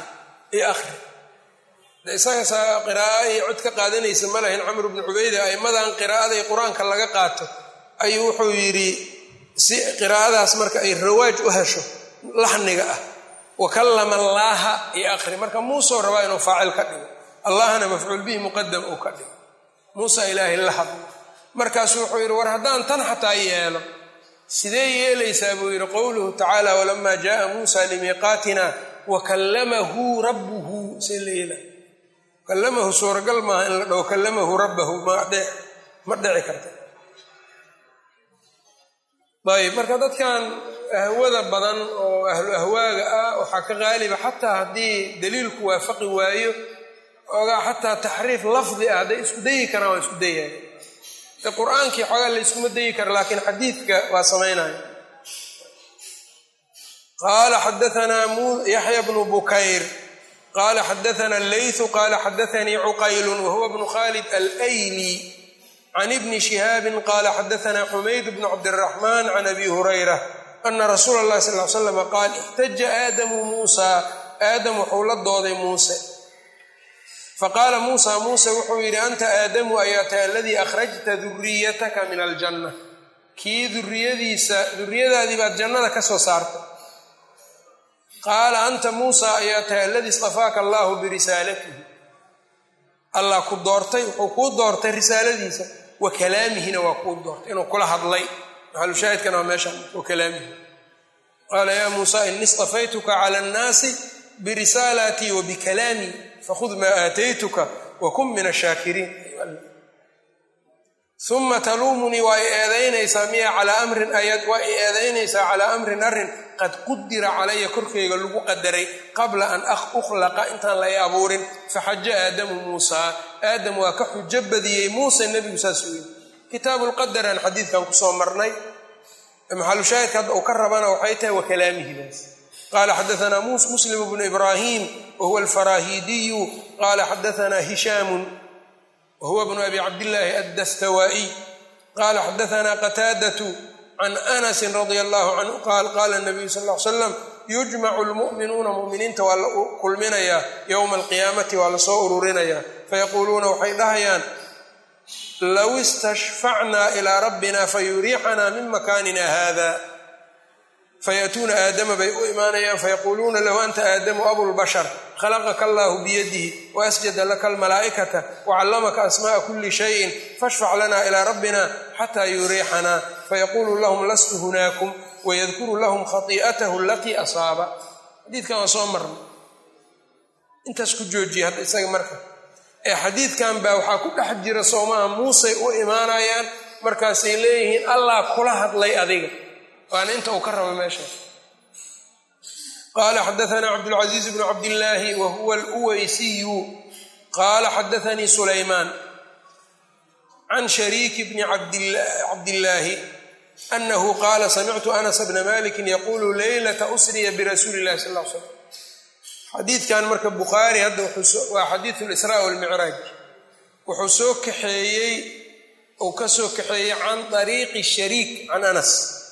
isaga qiraa'o iyo cod ka qaadanaysa ma lahayn camr bnu cubayda a'imadan qiraa'ada iyo qur-aanka laga qaato ayuu wuxuu yidhi si qiraa'adaas marka ay rawaaj u hesho laxniga ah wakallama allaaha iyo akhri. marka muuseu rabaa inuu faacil ka dhigo, allahna mafcuul bihi muqadam uu ka dhigo, muusa ilaahay la hadlo. markaasuu wuxuu yidhi war haddaan tan xataa yeelo sidee yeelaysaa buu yidhi qowluhu tacaala walamaa jaaa muusa limiiqaatina wakallamahu rabbuhu see la yeela. kallamahu suuragal maaha in la dhaho kallamahu rabbahu ma dhici karta. ayb marka dadkan ahwada badan oo ahlu ahwaaga ah waxaa ka qaaliba xataa haddii daliilku waafaqi waayo ogaa xataa taxriif lafdi ah hadday isku dayi karaan waa isku dayaya. de qur-aankii xoogaa la yskuma dayi kara laakiin xadiidka waa samaynaya. qaala xadaanaa yaxya bnu bukayr qaala xadaana allaythu qaala xadaanii cuqaylu wahuwa bnu khalid alayli can ibni shihaabin qaala xadaanaa xumayd bnu cabdiraxmaan can abi hurayra ana rasuula اllahi sal l slam qaal ixtaja aadamu muusaa aadam wuxuu la dooday muuse faqaala muusa muuse wuxuu yidhi anta aadamu ayaa tahay aladii akhrajta duriyataka min aljanna kii duriyadaadii baad jannada ka soo saartay. qaala anta muusa ayaa tahay aladii istafaaka allahu birisaalatihi allah ku doortay wuxuu kuu doortay risaaladiisa wa kalaamihina waa kuu doortay inuu kula hadlay maxalushaahidkana waa meesha wa kalaamihi. qaala yaa muusa ini istafaytuka cala annaasi birisaalaatii wa bikalaamii fakhud maa aataytuka wakun min ashaakiriin. uma taluumunii waa i eedaynaysaa miya calaa amrin waa i eedaynaysaa calaa amrin arrin qad qudira calaya korkayga lagu qadaray qabla an ukhlaqa intaan la i abuurin. faxaja aadamu muusaa aadam waa ka xujo badiyey muuse nebigu saas u yidhi. kitaabu lqadar aan xadiidkan kusoo marnay maxalu shaahidka hadda uu ka rabana waxay tahay wa kalaamihi baas. qaala xadaanaa muslim bnu ibraahim wahuwa alfaraahidiyu qaala xadaanaa hishaamun wahuwa bnu abi cabdillaahi addastawaa'iy qaala xadaanaa qataadatu can anasin radia allahu canhu qaal qaala nabiyu sal ll ly slam yujmacu lmu'minuuna mu'miniinta waa la kulminayaa yowma alqiyaamati waa la soo ururinayaa fayaquuluuna waxay dhahayaan low istashfacnaa ilaa rabbina fayuriixanaa min makaanina hada fayaأtuuna aadama bay u imaanayaan fayaquuluuna lahu anta aadamu abulbashar khalaqaka allahu biyadihi waasjada laka almalaa'ikata wacallamaka asma'a kuli shayin fashfac lana ilaa rabbina xataa yuriixanaa fayaquulu lahum lastu hunaakum wayadkuru lahum khati'atahu alatii asaaba. xadiidkan waa soo marnay intaas ku joojiya hadda isaga marka xadiidkan baa waxaa ku dhex jira soomaha muusey u imaanayaan markaasay leeyihiin allah kula hadlay adiga waana inta uu ka raba meeshaas. qaala xadaanaa cabdulcaziiz bnu cabdillaahi wa huwa aluwaysiyu qaala xadaanii sulaymaan can shariiki bni cabdillaahi anahu qaala samictu anas bna malikin yaquulu leylata usriya birasuuli illahi sal l slam. xadiidkan marka bukhaari hadda waa xadiidu lisraa walmicraaj wuxuu soo kaxeeyey uu ka soo kaxeeyey can ariiqi shariik can anas.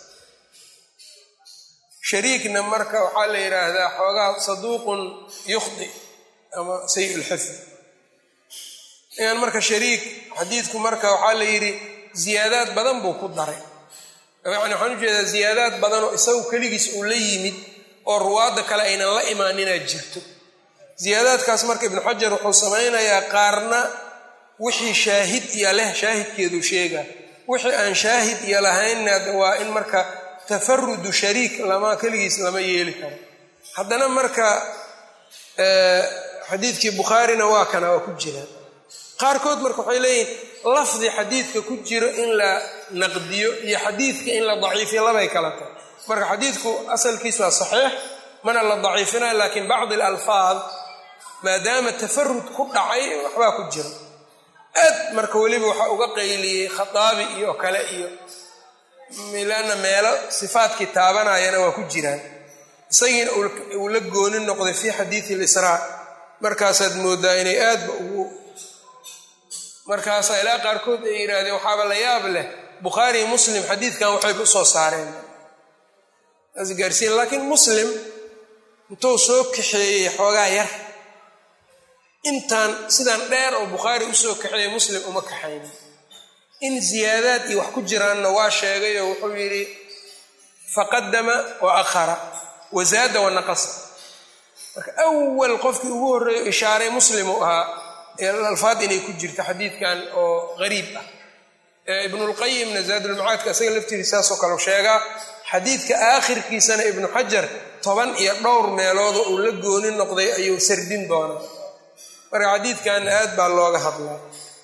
shariikna marka waxaa la yidhaahdaa xoogaa saduuqun yukhdi ama sayi lxifd. igan marka shariik xadiidku marka waxaa la yidhi ziyaadaad badan buu ku daray, yani waxaan ujeedaa ziyaadaad badanoo isagu keligiis uu la yimid oo ruwaadda kale aynan la imaaninaa jirto. ziyaadaadkaas marka ibnu xajar wuxuu samaynayaa qaarna wixii shaahid iyo leh shaahidkeedu sheegaa, wixii aan shaahid iyo lahaynna waa in marka tafarudu shariik keligiis lama yeeli karo. haddana marka xadiidkii bukhaarina waa kana waa ku jiraan. qaarkood marka waxay leeyihin lafdi xadiidka ku jiro in la naqdiyo iyo xadiidka in la daciifiyo labay kala tahay. marka xadiidku asalkiis waa saxiix mana la daciifinayo, laakiin bacdi alalfaad maadaama tafarud ku dhacay waxbaa ku jira. aad marka weliba waxaa uga qayliyey khataabi iyo kale iyo milaana meelo sifaadkii taabanayana waa ku jiraan. isagiina uu la gooni noqday fii xadiidi lisraa, markaasaad moodaa inay aadba ugu markaasaa ilaa qaarkood ay yidhaahdeen waxaaba la yaab leh bukhaari iyo muslim xadiidkan waxayba u soo saareen asgaarsiin, laakiin muslim intuu soo kaxeeyey xoogaa yar intaan sidan dheer oo bukhaari usoo kaxeeyey muslim uma kaxaynin. in ziyaadaad iyo wax ku jiraanna waa sheegay oo wuxuu yidhi faqadama wa akhara wazaada wa naqasa. marka awal qofkii ugu horreeyo ishaaray muslim uu ahaa alfaad inay ku jirto xadiidkan oo gariib ah. ibnulqayimna zaadulmacaadka isaga laftiisa saasoo kale sheegaa. xadiidka aakhirkiisana ibnu xajar 10 iyo dhowr meelooda uu la gooni noqday ayuu sardin doonaa. marka xadiidkan aad baa looga hadlaa.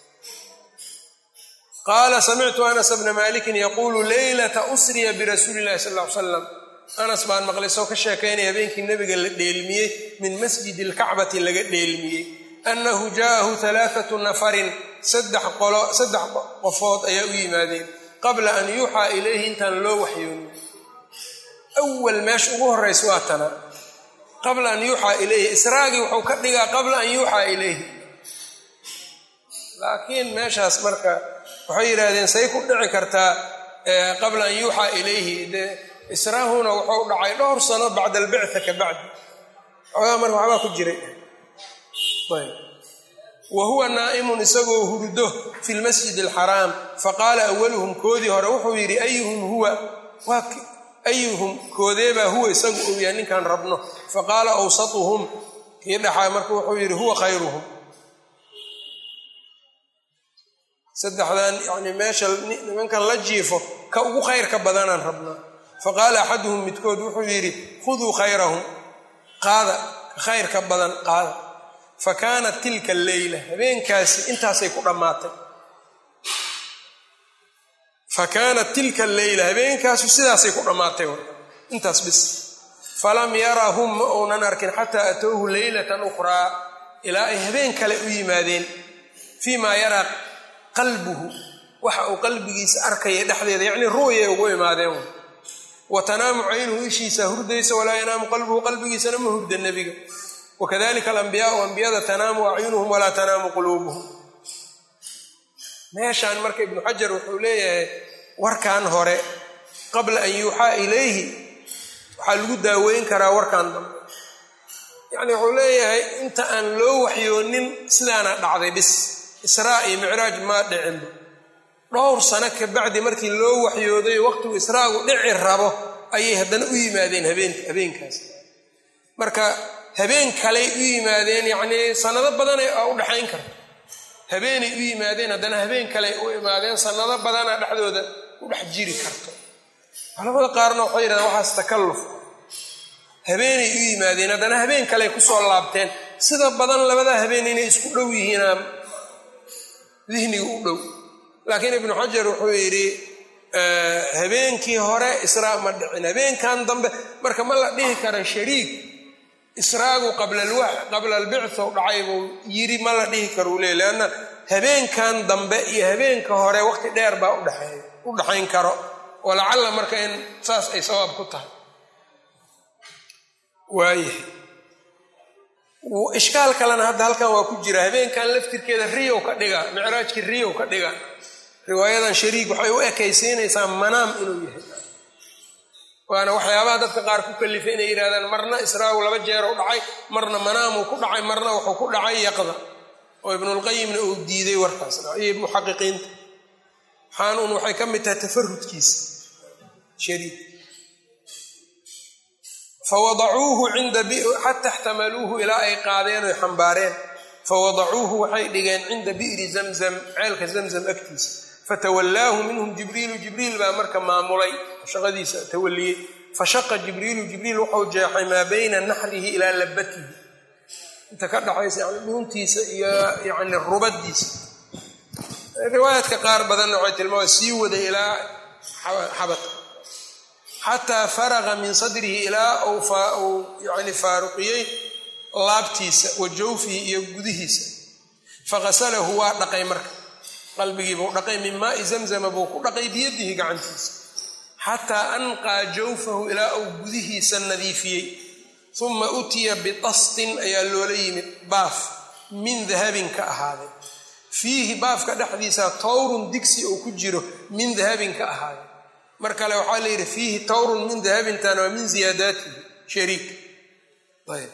qaala samictu anas bna malikin yaquulu leylata usriya birasuuli illahi sal ly salam. anas baan maqlay soo ka sheekaynaya habeenkii nebiga la dheelmiyey min masjidi alkacbati laga dheelmiyey annahu jaa'ahu 3 nafarin 3 qofood ayaa u yimaadeen qabla an yuuxaa ilayhi intaan loo waxyoonin. awal meesha ugu horraysa waa tana qabla an yuuxaa ilayhi. israagii wuxuu ka dhigaa qabla an yuuxaa ilayhi, laakiin meeshaas marka waxay yidhaahdeen say ku dhici kartaa qabla an yuuxaa ilayhi. de israahuna wuxuu dhacay dhowr sano bacda albictha ka bacdi xoogaa marka waxbaa ku jiray. wa huwa naa'imun isagoo hurdo fi lmasjid alxaraam faqaala awaluhum koodii hore wuxuu yidhi ayuhum koodeebaa huwa isagu uu yahay ninkaan rabno. faqaala awsatuhum kii dhaxaa marka wuxuu yidhi huwa khayruhum. saddexdan yani meesha nimankan la jiifo ka ugu khayrka badanaan rabnaa. faqaala axaduhum midkood wuxuu yidhi khuduu khayrahum, qaada ka khayrka badan qaada. fakaanat tilka alleyla, habeenkaasi intaasay ku dhammaatay. fakaanat tilka alleyla, habeenkaasu sidaasay ku dhammaatay intaas bis. falam yarahum ma uunan arkin xataa atowhu leylatan ukhraa, ilaa ay habeen kale u yimaadeen. fii maa yaraa qalbuhu, waxa uu qalbigiisa arkaya dhexdeeda, yacni ru'yay ugu imaadeen. watanaamu caynuhu ishiisa hurdaysa walaa yanaamu qalbuhu qalbigiisana ma hurda nebiga wakadalika alambiyaau ambiyada tanaamu acyunuhum walaa tanaamu quluubuhum. meeshaan marka ibnu xajar wuxuu leeyahay warkan hore qabla an yuuxaa ilayhi waxaa lagu daaweyn karaa warkan dambe. yacni wuxuu leeyahay inta aan loo waxyoonin sidaana dhacday bis israa iyo micraaj maa dhicinba dhowr sano ka bacdi markii loo waxyooday waqtigu israagu dhici rabo ayay haddana u yimaadeen habeenkaas. marka habeen kaley u yimaadeen yacnii sanado badanay u dhexayn karto. habeenay u yimaadeen haddana habeen kaley u imaadeen sanado badana dhexdooda u dhex jiri karto. culamada qaarna waxay yidhahdeen waxaas takalluf. habeenay u yimaadeen haddana habeen kaley kusoo laabteen. sida badan labada habeen inay isku dhow yihiinaa dihniga u dhow. laakiin ibnu xajar wuxuu yidhi habeenkii hore israa ma dhicin habeenkan dambe marka ma la dhihi kara shariik israagu qabla albictha u dhacay buu yidhi ma la dhihi karo uu leey leanna habeenkan dambe iyo habeenka hore waqti dheer baa u dhaxayn karo walacalla marka in saas ay sawaab ku tahay. waayahay ishkaal kalena hadda halkan waa ku jira habeenkan laftirkeeda riyow ka dhiga micraajkii riyow ka dhiga riwaayadan shariik waxay u ekaysiinaysaa manaam inuu yahay waana waxyaabaha dadka qaar ku kalifay inay yidhahdaan marna israagu 2 jeer u dhacay marna manaamuu ku dhacay marna wuxuu ku dhacay yaqda oo ibnulqayimna uu diiday warkaasna iyo muxaqiqiinta xaanuun waxay ka mid tahay tafarudkiisa shariik fawadacuuhu xata ixtamaluuhu ilaa ay qaadeen oy xambaareen fawadacuuhu waxay dhigeen cinda bi'ri zamzam ceelka zamzam agtiisa fatawallaahu minhum jibriil baa marka maamulay shaqadiisa tawaliyey fashaqa jibriil wuxuu jeexay maa bayna naxrihi ilaa labatihi inta ka dhaxaysa yani dhuuntiisa iyo yani rubadiisa. riwaayaadka qaar badanna waxay tilmaamay sii waday ilaa xabadka xataa faraqa min sadrihi ilaa uu yani faaruqiyey laabtiisa wa jawfihi iyo gudihiisa faqasalahu waa dhaqay marka qalbigiibuu dhaqay min maai zamzama buu ku dhaqay biyadihi gacantiisa xataa anqaa jawfahu ilaa uu gudihiisa nadiifiyey uma utiya bitastin ayaa loola yimid baaf min dahabin ka ahaaday fiihi baafka dhexdiisa tawrun digsi uu ku jiro min dahabin ka ahaaday. mar kale waxaa la yidhi fiihi tawrun min dahabintan waa min ziyaadaatihi shariik. ayb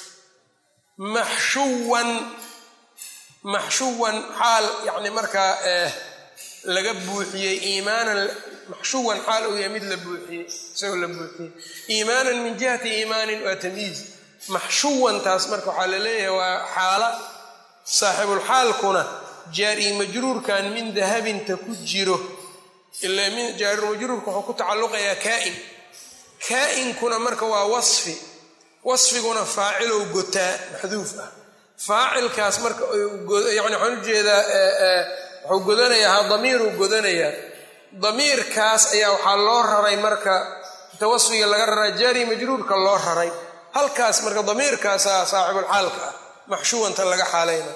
maxshuwan xaal yani markaa laga buuxiyey iimaanan maxshuwan xaal uu yahay mid la buuxiyey isagoo la buuxiyey iimaanan min jihati iimaanin waa tamyiiz. maxshuwantaas marka waxaa la leeyahay waa xaala saaxibulxaalkuna jaari majruurkan min dahabinta ku jiro ilaa min jaarumajruurka wuxuu ku tacalluqayaa kaa'inkuna marka waa wasfiguna faacilow gotaa maxduuf ah. faacilkaas marka yani waxaan ujeedaa wuxuu godanayaa damiiruu godanayaa damiirkaas ayaa waxaa loo raray marka inta wasfiga laga raraa jaari majruurka loo raray halkaas marka damiirkaasaa saaxibulxaalka ah maxshuwanta laga xaalayna.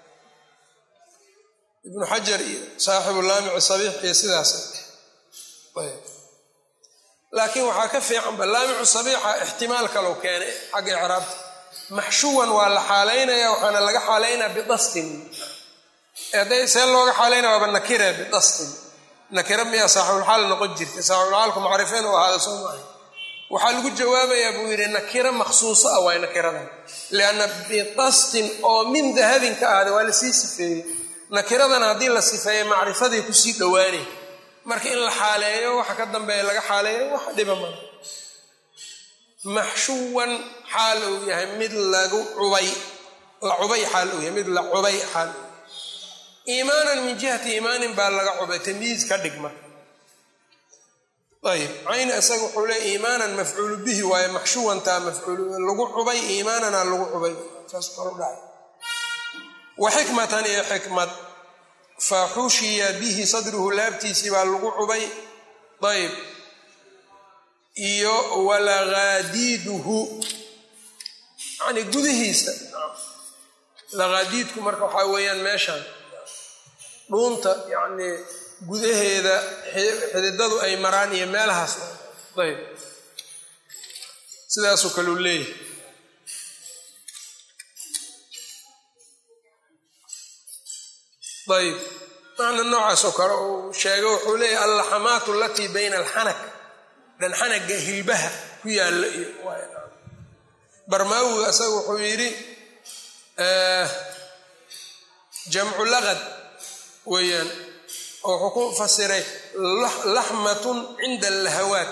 ibnu xajar iyo saaxibulaamic sabiix iyo sidaas laakiin waxaa ka fiicanba laamicu sabiixa ixtimaal kalou keenay xagga icraabta. maxshuwan waa la xaalaynaya waxaana laga xaalaynaa bidastin hadday see looga xaalaynaya waaba nakira bidastin nakira miyaa saaxibulxaal noqon jirtay saaxibulxaalku macrifeen u ahaada soo maahay waxaa lagu jawaabayaa buu yidhi nakira makhsuuso ah waay nakiradan lianna bidastin oo min dahabin ka ahday waa lasii sifeeyey nakiradana haddii la sifeeyo macrifaday kusii dhowaanay marka in la xaaleeyo waxa ka dambeeya laga xaaleeyo wax dhiba mala. maxshuwan xaal uu yahay mid la cubay xaal uu yahay mid la cubay xaal iimaanan min jihati iimaanin baa laga cubay tamyiiz ka dhigma. ayb cayn isaga wuxuu leey iimaanan mafcuulu bihi waaye maxshuwantaa mafcuul lagu cubay iimaanana lagu cubay saas kala dhacay. wa xikmatan iyo xikmad faxushiya bihi sadruhu laabtiisii baa lagu cubay. ayb iyo walagaadiiduhu yani gudihiisa lagaadiidku marka waxaa weeyaan meeshaan dhuunta yani gudaheeda xididadu ay maraan iyo meelahaas ayb sidaasuu kaluu leeyahay. ayb macna noocaasoo kale uu sheegay wuxuu leeyahay allaxamaatu alatii bayna alxanak dhanxanaga hilbaha ku yaalla iyo barmaawiga asaga wuxuu yidhi jamcu laqad weeyaan oo wuxuu ku fasiray laxmatun cinda allahawaat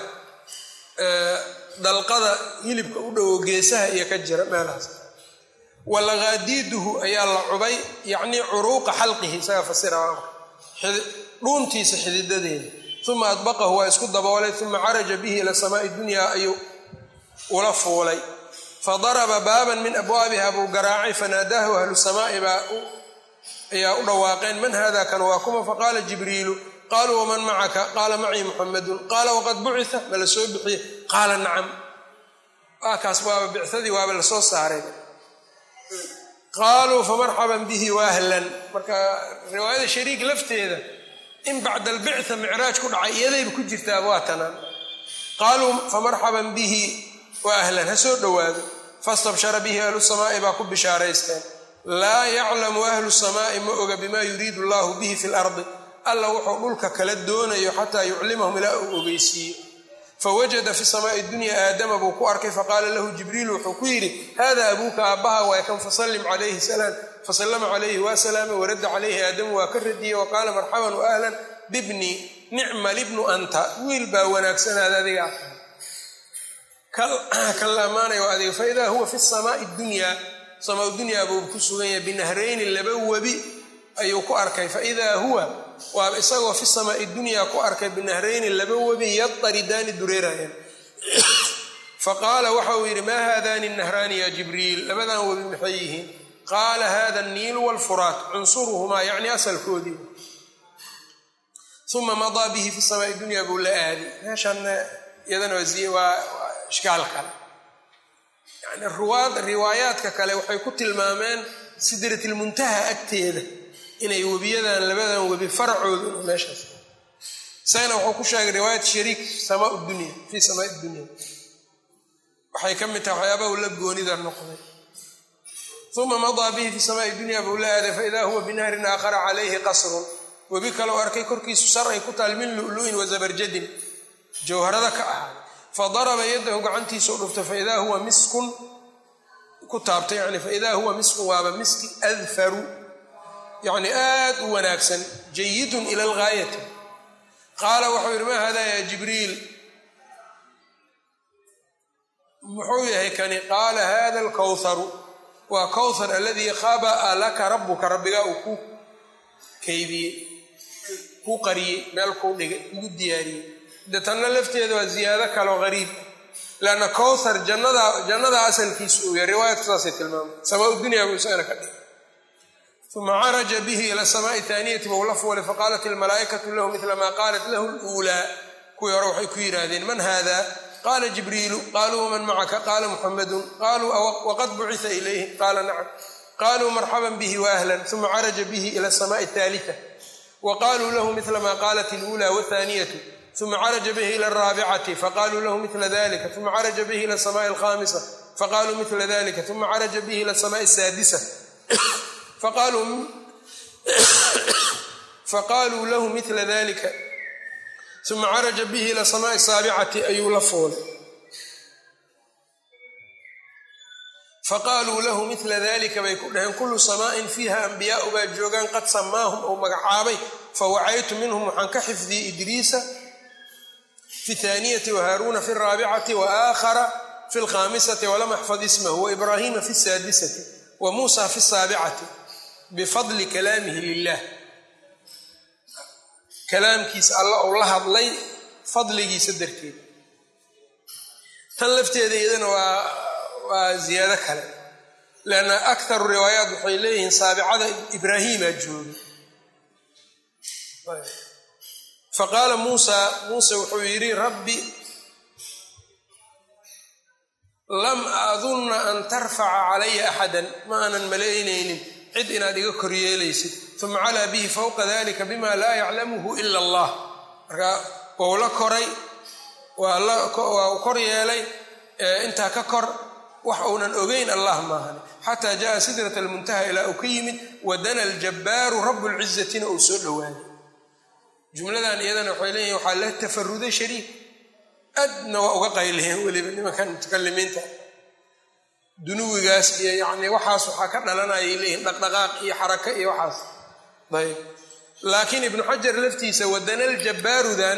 dalqada hilibka u dhowo geesaha iyo ka jira meelahaas. walaqaadiiduhu ayaa la cubay yacnii curuuqa xalqihi isaga fasira dhuuntiisa xididadeeda. uma adbaqahu waa isku daboolay uma caraja bihi ila samaa'i dunyaa ayuu ula fuulay fadaraba baaban min abwaabiha buu garaacay fanaadaahu ahlu samaa'i ayaa u dhawaaqeen man hada kan waa kuma faqaala jibriilu qaaluu waman macaka qaala macii muxamadun qaala waqad bucita ma la soo bixiyey qaala nacam kaas waaba bicadii waaba la soo saaray qaaluu famarxaban bihi waahlan. marka riwaayada shariik lafteeda in bacda albictha micraaj ku dhacay iyadayba ku jirtaaba waa tanaan. qaaluu famarxaban bihi waahlan ha soo dhowaado fastabshara bihi ahlu samaa'i baa ku bishaaraysteen. laa yaclamu ahlu samaa'i ma oga bimaa yuriidu allahu bihi fi lardi alla wuxuu dhulka kala doonayo xataa yuclimahum ilaa uu ogeysiiyo. fawajada fi samaa'i dunya aadama buu ku arkay faqaala lahu jibriil wuxuu ku yidhi hada abuuka aabbaha waa kan fasallim calayhi salaam fasallama calayhi waa salaama waradda calayhi aadamu waa ka radiyey waqaala marxaban wa ahlan bibni nicma libnu anta wiil baa wanaagsanaada adiga kan la ammaanaya waa adiga faidaa huwa fi samaa'i dunyaa samaa dunyaa buu ku sugan yahay binahrayni laba webi ayuu ku arkay faidaa huwa waa isagoo fi samaa'i dunyaa ku arkay binahrayni laba webi yadaridaani dureerayaan. faqaala waxa uu yidhi maa haadaani nahraani ya jibriil labadan webi maxay yihiin qaala hada niilu waalfuraat cunsuruhumaa yacni asalkoodii. uma madaa bihi fi samaa'i dunyaa buu la aaday. meeshan iyadana waa ishkaal kale yani riwaayaadka kale waxay ku tilmaameen sidratilmuntaha agteeda inay webiyadan labadan webi faracoodu inuu meeshaas isagana wuxuu ku sheegay riwaayat shariik samaa dunya fii samaa'i dunya waxay ka mid tahay waxyaabahu la goonida noqday. uma madaa bihi fi samaa'i dunya buu la aaday faidaa huwa binahrin aakhara calayhi qasrun webi kaloo arkay korkiisu sar ay ku taal min lu'lu'in wa zabarjadin jawharada ka ahaa fadaraba yadahu gacantiisa u dhuftay faidaa huwa miskun ku taabtay yani faidaa huwa miskun waaba miski adfaru yani aad u wanaagsan jayidun ila algaayati. qaala wuxuu yidhi maa hada ya jibriil muxuu yahay kani qaala hada alkawharu waa kawthar aladii khaba'a laka rabbuka rabbigaa uu ku kaydiyey ku qariyey meel kuu dhigay ugu diyaariyey. de tanna lafteeda waa ziyaado kaloo gariib lanna kawthar jannada asalkiisu uu yahay riwaayadku saasay tilmaamay samaa dunya buu isagana ka dhigay. uma caraja bihi ila samaa'i taaniyati buu la fuulay faqaalat ilmalaa'ikatu lahu midla maa qaalat lahu luulaa kuwii hore waxay ku yidhaahdeen man hada qaala jibriilu qaaluu waman macaka qaala muxamadun qaaluu waqad bucita ilayhi qaala nacam qaaluu marxaban bihi waahlan. uma caraja bihi ila samaa'i athaalita waqaaluu lahu midla maa qaalat ilulaa wathaaniyatu uma caraja bihi ila araabicati faqaaluu lahu midla dalika uma caraja bihi ila samaa'i alkhaamisa faqaaluu midla dalika uma caraja bihi ila samaa'i asaadisa faqaaluu lahu midla dalika uma caraja bihi ila samaa'i saabicati ayuu la fuulay faqaaluu lahu midla dalika bay ku dhaheen kullu samaa'in fiiha ambiyaau baa joogaan qad samaahum ou magacaabay fawacaytu minhum waxaan ka xifdiyey idriisa fi thaaniyati wahaaruuna fi raabicati waaaakhara fi lkhaamisati walam axfad ismahu waibraahiima fi saadisati wa muusa fi saabicati bifadli kalaamihi lilah kalaamkiisa alla ou la hadlay fadligiisa darteed. tan lafteeda iyadana waa ziyaado kale lanna akharu riwaayaat waxay leeyihiin saabicada ibraahiimaa jooga. faqaala muuse wuxuu yidhi rabbi lam adunna an tarfaca calaya axadan ma aanan malaynaynin cid inaad iga koryeelaysid uma calaa bihi fowqa dalika bima laa yaclamuhu ila allah. marka wou la koray waa kor yeelay intaa ka kor wax uunan ogeyn allah maahan xataa jaa sidrat almuntaha ilaa uu ka yimid wadana aljabbaaru rabu lcizatina uu soo dhowaaday jumladan iyadana waxay leeyihin waxaa la tafaruday shariik adna waa uga qayliheen weliba nimankan mutakalimiinta dunuwigaas iyo yacni waxaas waxaa ka dhalanayay leeyihin dhaqdhaqaaq iyo xaraka iyo waxaas ayb laakiin ibnu xajar laftiisa wadana aljabbaarudan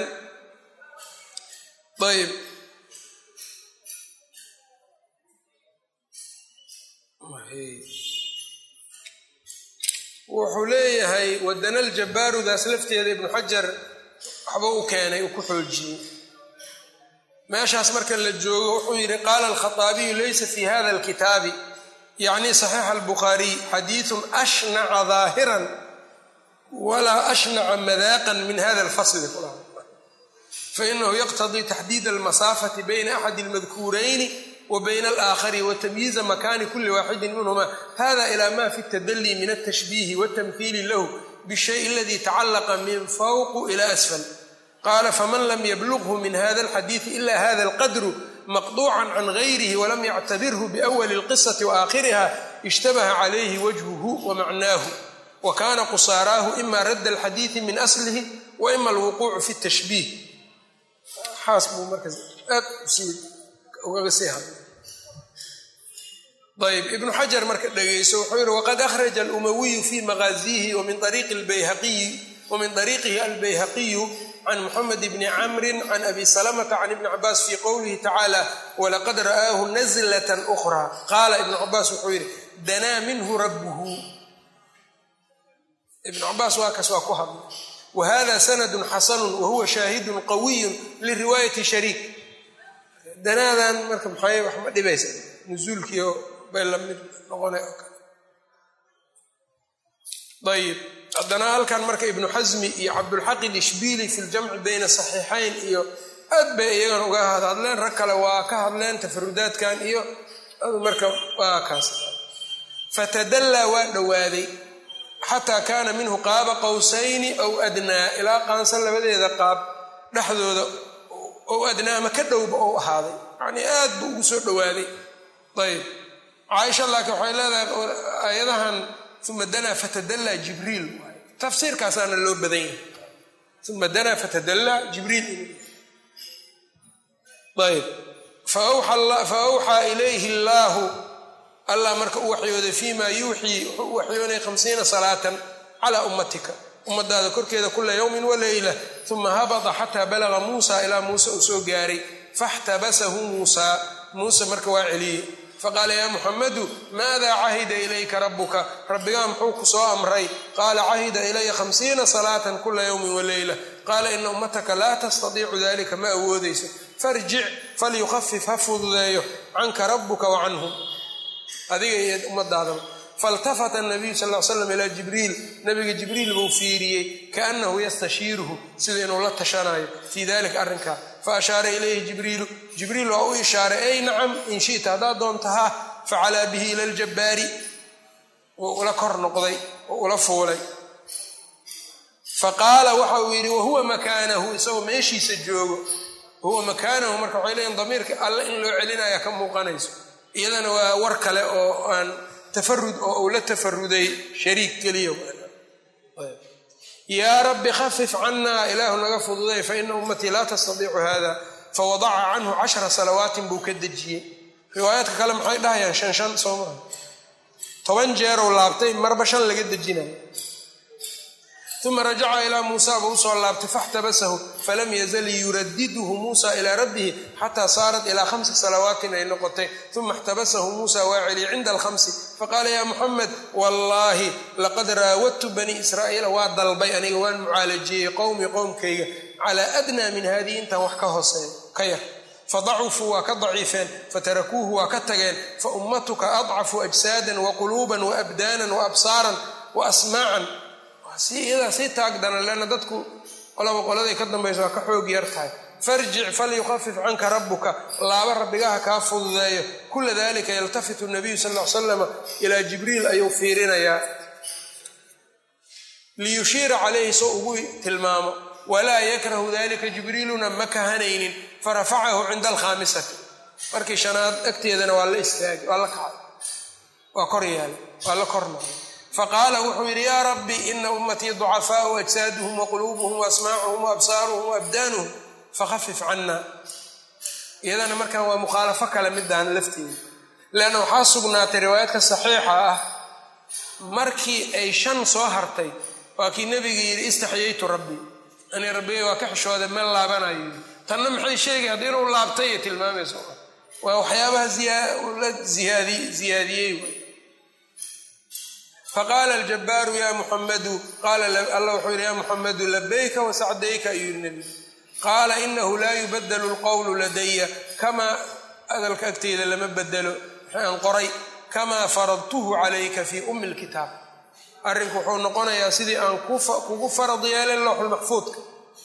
ayb wuxuu leeyahay wadana aljabbaarudaas lafteeda ibnu xajar waxba u keenay uu ku xoojiyey meeshaas marka la joogo wuxuu yidhi qaala alkhaطaabiyu laysa fi hada alkitaabi yacni saxiixa albukhaariy xadiiثun ashnaca ظaahiran walaa ashnaca madaaqan min hada alfasli fainahu yaqtadii taxdiid almasaafati bayna axadi اlmadkuurayni وبين الآخر وتمييز مكان كل واحد منهما هذا إلى ما في التدلي من التشبيه والتمثيل له بالشيء الذي تعلق من فوق إلى أسفل قال فمن لم يبلغه من هذا الحديث إلا هذا القدر مقطوعا عن غيره ولم يعتبره بأول القصة وآخرها اشتبه عليه وجهه ومعناه وكان قصاراه إما رد الحديث من أصله وإما الوقوع في التشبيه حاسبه مركز طيب ابن حجر marka dhageyso wuxuu yiri waqad akhraj al-umawi fi maghazihi wa min tariq al-bayhaqi an Muhammad ibn Amr an Abi Salamah an Ibn Abbas fi qawlihi ta'ala wa laqad ra'ahu nazlatan ukhra qala Ibn Abbas wuxuu yiri dana minhu rabbuhu Ibn Abbas waa ku hadlay wa hadha sanadun hasanun wa huwa shahidun qawiyyun li riwayati sharik danaadan marka maxay wax ma dhibaysa nuzuulkiyo bay la mid noqonay طيب haddana halkan marka ibnu xasmi iyo cabdulxaq al-ishbili fi ljamci bayna saxiixayn iyo aad bay iyagana uga hadleen rag kale waa ka hadleen tafarudaadkan iyo marka waa kaas fatadallaa waa dhowaaday xataa kaana minhu qaaba qawsayni aw adnaa ilaa qaansan labadeeda qaab dhexdooda oo adnaa ama ka dhowba oo ahaaday yacnii aad buu ugu soo dhowaaday ayb caaisha laakiin waxay leedahay aayadahan uma danaa fatadallaa jibriil tafsiirkaasaana loo badan yahay uma danaa fatadallaa jibriil ayb fa awxaa ilayhi allaahu allah marka u waxyooday fiimaa yuuxii wuxuu u waxyoonay 50 salaatan calaa ummatika ummadaada korkeeda kula yowmin waleyla uma habada xataa balaga muusa ilaa muuse uu soo gaaray faxtabasahu muuse marka waa celiyey faqaala yaa muxamadu maadaa cahida ilayka rabbuka rabbigaa muxuu ku soo amray qaala cahida ilaya 50 salaatan kula yowmin waleyla qaala ina ummataka laa tastadiicu dalika ma awoodayso farjic falyukhafif ha fududeeyo canka rabbuka wa canhum adiga iyo ummadaadaba faltafata nabiyu sal l slam ilaa jibriil nabiga jibriil buu fiiriyey kaannahu yastashiiruhu sida inuu la tashanayo fii dalika arrinkaa fa ashaara ilayhi jibriil waa u ishaaray ey nacam in shita haddaad doontahaa facalaa bihi ila aljabbaari wuu ula kor noqday oo ula fuulay faqaala waxa uu yidhi wahuwa makaanahu isagoo meeshiisa joogo wahuwa makaanahu marka waxay leeyiin damiirka alle in loo celinaya ka muuqanayso iyadana waa war kale oo aan tafarud oo uu la tafaruday shariik keliya yaa rabbi khafif cannaa ilaahu naga fududay fa ina ummatii laa tastadiicu hada fawadaca canhu 10 salawaatin buu ka dejiyey riwaayaadka kale maxay dhahayaan 5 soo maaha 10 jeerow laabtay marba 5 laga dejinayo uma rajaca ilaa muusa buu usoo laabtay faxtabasahu falam yazal yuradiduhu muusa ilaa rabbihi xataa saarat ilaa 5 salawaatin ay noqotay uma اxtabasahu muusa waa celiy cinda al5 faqaala yaa muxamed wallaahi laqad raawadtu bani israa'iila waa dalbay aniga waan mucaalajiyey qowmkayga calaa adnaa min haadihi intaan wax ka hooseeyo ka yar fadacufuu waa ka daciifeen fatarakuuhu waa ka tageen faummatuka adcafu ajsaadan waquluuban waabdaanan waabsaaran waasmaacan iyadaa sii taagdana leanna dadku qolaba qoladay ka dambayso waa ka xoog yar tahay farjic falyukhafif canka rabbuka laaba rabbigaha kaa fududeeyo kula dalika yaltafitu nabiyu sal l salam ilaa jibriil ayuu fiirinayaa liyushiira calayhi soo ugu tilmaamo walaa yakrahu dalika jibriiluna ma kahanaynin farafacahu cinda alkhaamisati markii shanaad agteedana waa la istaagay waa la kacay waa kor yeelay waa la kor noqday faqaala wuxuu yidhi yaa rabbi ina ummatii ducafaau ajsaaduhum waquluubuhum waasmaacuhum waabsaaruhum waabdaanuhum fakhafif cana iyadana markaan waa mukhaalafo kale midaan lafteeda leanna waxaa sugnaatay riwaayaadka saxiixa ah markii ay 5 soo hartay waa kii nebiga yidhi istaxyaytu rabbi ani rabbigay waa ka xishooday meel laabanayo tanna maxay sheegay haddii inuu laabtay iyo tilmaamayso waa waxyaabaha la ziyaadiyey faqaala aljabaaru ya muxamadu qaala allah wuxuu yidhi ya muxamadu labayka wasacdayka ayuu yidhi nebiga qaala inahu laa yubadalu lqowlu ladaya kamaa hadalka agteyda lama bedelo waxaan qoray kamaa faradtuhu calayka fii ummi lkitaab arrinku wuxuu noqonayaa sidii aan kugu farad yeelay lowxulmaxfuudka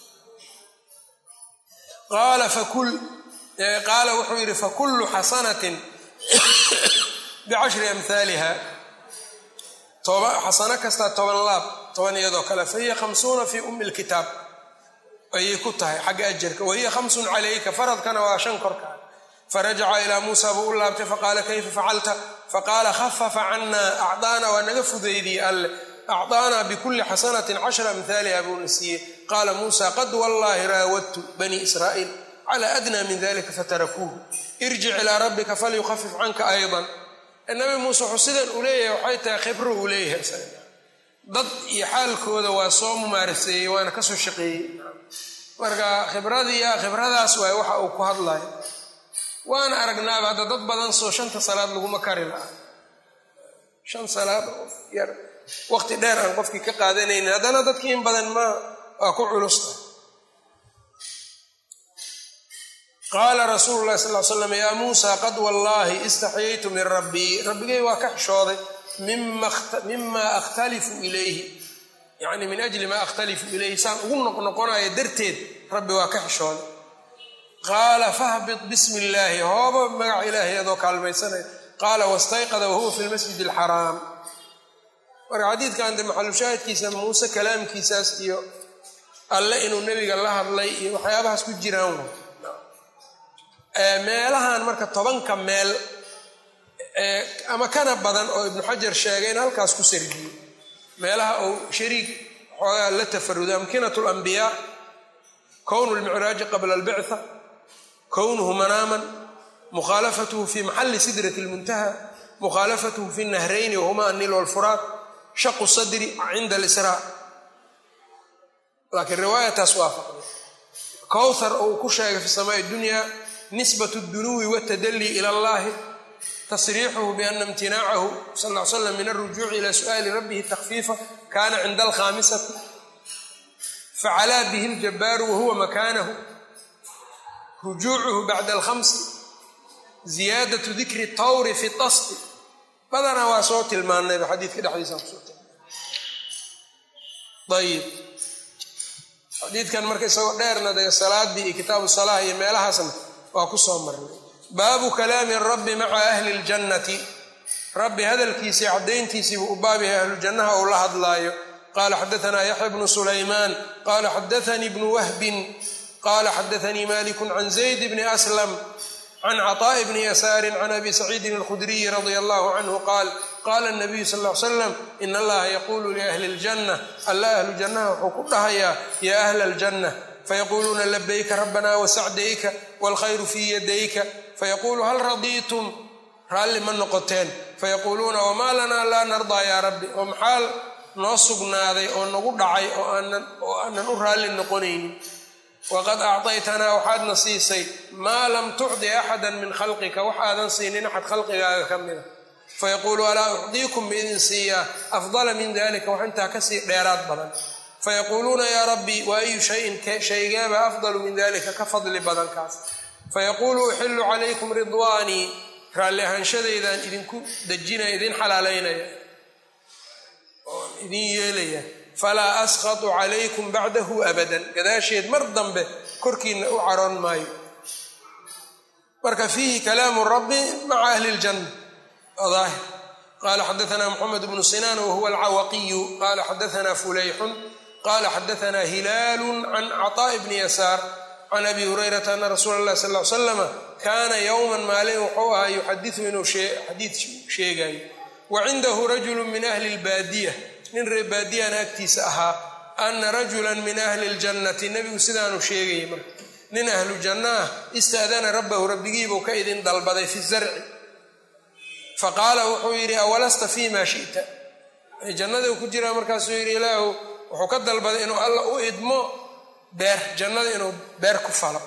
qaala wuxuu yidhi fakullu xasanatin bicashri amhaaliha xasano kastaa 10 laab 10 iyadoo kale fahiya 50 fii ummi lkitaab ayay ku tahay xagga ajarka wahiya 5 calayka faradkana waa 5 korkaa farajaca ilaa muusa buu u laabtay faqaala kayfa facalta faqaala khafafa cana acdaana waa naga fudaydiyey alle acdaanaa bikulli xasanatin 10 amhaaliha buuna siiyey qaala muusa qad wallaahi raawadtu banii israa'iil calaa adnaa min dalika fatarakuuhu irjic ilaa rabbika falyukhafif canka aydan nabi muuse wuxuu sidan u leeyahay waxay tahay khibro uu leeyahay dad iyo xaalkooda waa soo mumaaraseeyey waana ka soo shaqeeyey marka khibradaas waay waxa uu ku hadlayo waana aragnaaba hadda dad badan soo 5 salaad laguma kari laha 5 salaad yar waqti dheer aan qofkii ka qaadanaynin haddana dadkii in badan waa ku culusta qaala rasuulu llahi sal l slam yaa muusa qad wallaahi istaxyaytu min rabbii rabbigay waa ka xishooday mima akhtalifu ilayhi yacni min ajli maa akhtalifu ilayhi saan ugu noqnoqonayo darteed rabbi waa ka xishooday qaala fahbit bismi illaahi hooba magaca ilaahay adoo kaalmaysanaya qaala wastayqada wahuwa fi lmasjid alxaraam marka xadiidkan de maxalushaahidkiisa muuse kalaamkiisaas iyo alle inuu nebiga la hadlay iyo waxyaabahaas ku jiraan meelahan marka 10ka meel ama kana badan oo ibnu xajar sheegay in halkaas ku sargiyo meelaha uu shariik xoogaa la tafarudo amkinatu alambiyaa kownu lmicraaji qabla albictha kownuhu manaaman mukhaalafatuhu fi maxalli sidrati lmuntaha mukhaalafatuhu fi nahrayni wahuma annil walfuraat shaqu sadri cinda alisraa laakiin riwaayataas waafaqday kowthar uu ku sheegay fi samaai dunya nisbat اdunuwi wاtadalli ilى اllahi tasriixuhu biana imtinaacahu sal ll ly slam min alrujuuci ila su'aali rabbihi takfiifa kana cinda alkhaamisati facalaa bihi اljabaaru wahuwa makaanahu rujuucuhu bacda alkhamsi ziyaadatu dikri tawri fi tasti badanaa waa soo tilmaanayba xadiidka dhexdiisaan kusoo tilmaanay ayib xadiidkan marka isagoo dheerna dee salaadii iyo kitaabu salaah iyo meelahaasna waa ku soo marnay baabu kalaami rabbi maca ahli ljannati rabbi hadalkiisii caddayntiisii buu u baab yahay ahlujannaha uu la hadlaayo qaala xadaanaa yaxya bnu sulaymaan qaala xadaanii bnu wahbin qaala xadaanii maliku can zayd bni aslam can caطaaءi bni yasaarin can abi saciidin alkhudriyi radia allahu canhu qaal qaala nabiyu sal l slam in allaha yaquulu liahli اljanna alla ahlu jannaha wuxuu ku dhahayaa yaa ahla aljanna fayaquuluuna labayka rabbana wasacdayka wاlkhayru fii yadayka fayaquulu hal radiitum raalli ma noqoteen fayaquuluuna wamaa lanaa laa nardaa yaa rabbi oo maxaa noo sugnaaday oo nagu dhacay oo aanan u raalli noqonaynin waqad acطaytanaa waxaadna siisay maa lam tucdi axada min khalqika waxaadan siinin axad khalqigaaga ka mida fayaquulu alaa ucdiikum biidin siiyaa afdala min dalika wax intaa kasii dheeraad badan fayaquuluuna yaa rabbi wa ayu shayin shaygeeba afdalu min dalika ka fadli badan kaas fayaquulu uxillu calaykum ridwaanii raalli ahaanshadaydaan idinku dejinaya idin xalaalaynaya oon idin yeelaya falaa asqatu calaykum bacdahu abadan gadaasheed mar dambe korkiina u caroon maayo marka fiihi kalaamu rabbi maca ahli ljanna daahir qaala xadaanaa moxamed bnu sinaan wahuwa alcawaqiyu qaala xadaanaa fulayxun qaala xadaanaa hilaalu can caطaaءi bni yasaar can abi hurayrata ana rasuula اllahi sal ly slama kaana yowman maalin wuxuu ahaa yuxadiثu inuu xadiid sheegayo wa cindahu rajulu min ahli اlbaadiya nin reer baadiyana agtiisa ahaa ana rajula min ahli اljannati nebigu sidaanu sheegayay marka nin ahlu janna ah istaadana rabbahu rabbigiibuu ka idin dalbaday fi zarci faqaala wuxuu yidhi awalasta fii ma shi'ta jannada ku jiraa markaasuu yidhi ilaahu wuxuu ka dalbaday inuu alla u idmo beer jannada inuu beer ku falo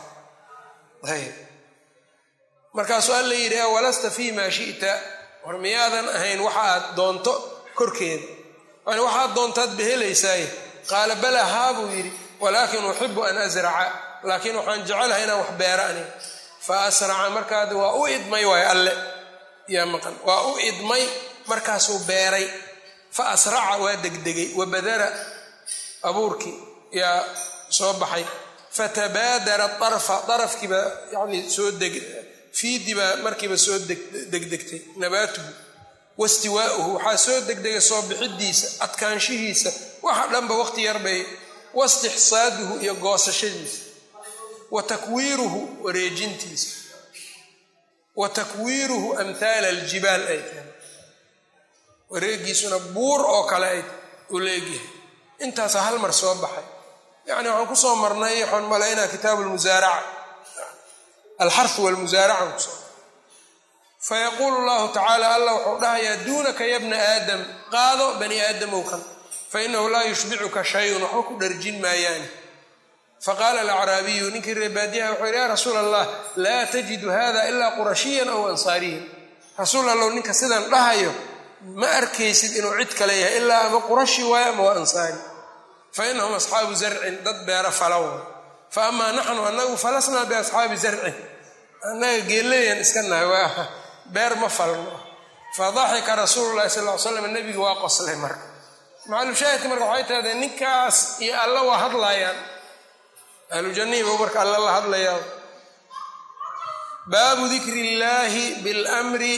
markaasuu alla yidhi awalasta fii ma shi'ta war miyaadan ahayn waxa aad doonto korkeeda yani waxaad doontaad behelaysaay qaala balaa haa buu yidhi walaakin uxibu an asraca laakiin waxaan jecelahay inaan wax beera aniga fa asraca markaad waa u idmay waay alle yaa maqan waa u idmay markaasuu beeray fa asraca waa degdegay wabadara abuurkii yaa soo baxay fatabaadara darafkiiba yani soo fiidibaa markiiba soo degdegtay nabaatuhu wastiwaa'uhu waxaa soo degdegay soo bixidiisa adkaanshihiisa waxa dhanba waqti yarbay wastixsaaduhu iyo goosashadiisa wa takwiiruhu wareejintiisa wa takwiiruhu amhaala aljibaal ay tahay wareegiisuna buur oo kale ay u leegyahay intaasaa hal mar soo baxay yacni waxaan ku soo marnay waxaan malaynaa kitaabu lmusaaraca alxarhu walmusaaraca kusoo fayaquulu llahu tacaala allah wuxuu dhahayaa duunaka ya bna aadam qaado bani aadamow kan fainahu laa yushbicuka shayun waxba ku dharjin maayaani faqaala alacraabiyu ninkii reebaadiyaha wuxuu yidhi yaa rasuul allah laa tajidu hada ilaa qurashiyan aw ansaariyan rasuul allow ninka sidan dhahayo ma arkaysid inuu cid kale yahay ilaa ama qurashi waayo ama waa ansaari fa inahum asxaabu zarcin dad beera fala way fa amaa naxnu anagu falasnaa biasxaabi zarcin annaga geeleyan iska nahay waa beer ma falno fadaxika rasuulu llahi sal ly slam nebigu waa qoslay marka macalushaahidka marka waxay tahday ninkaas iyo alla waa hadlayaan ahlujannihiiba marka alla la hadlayaa baabu dikri illaahi bilmri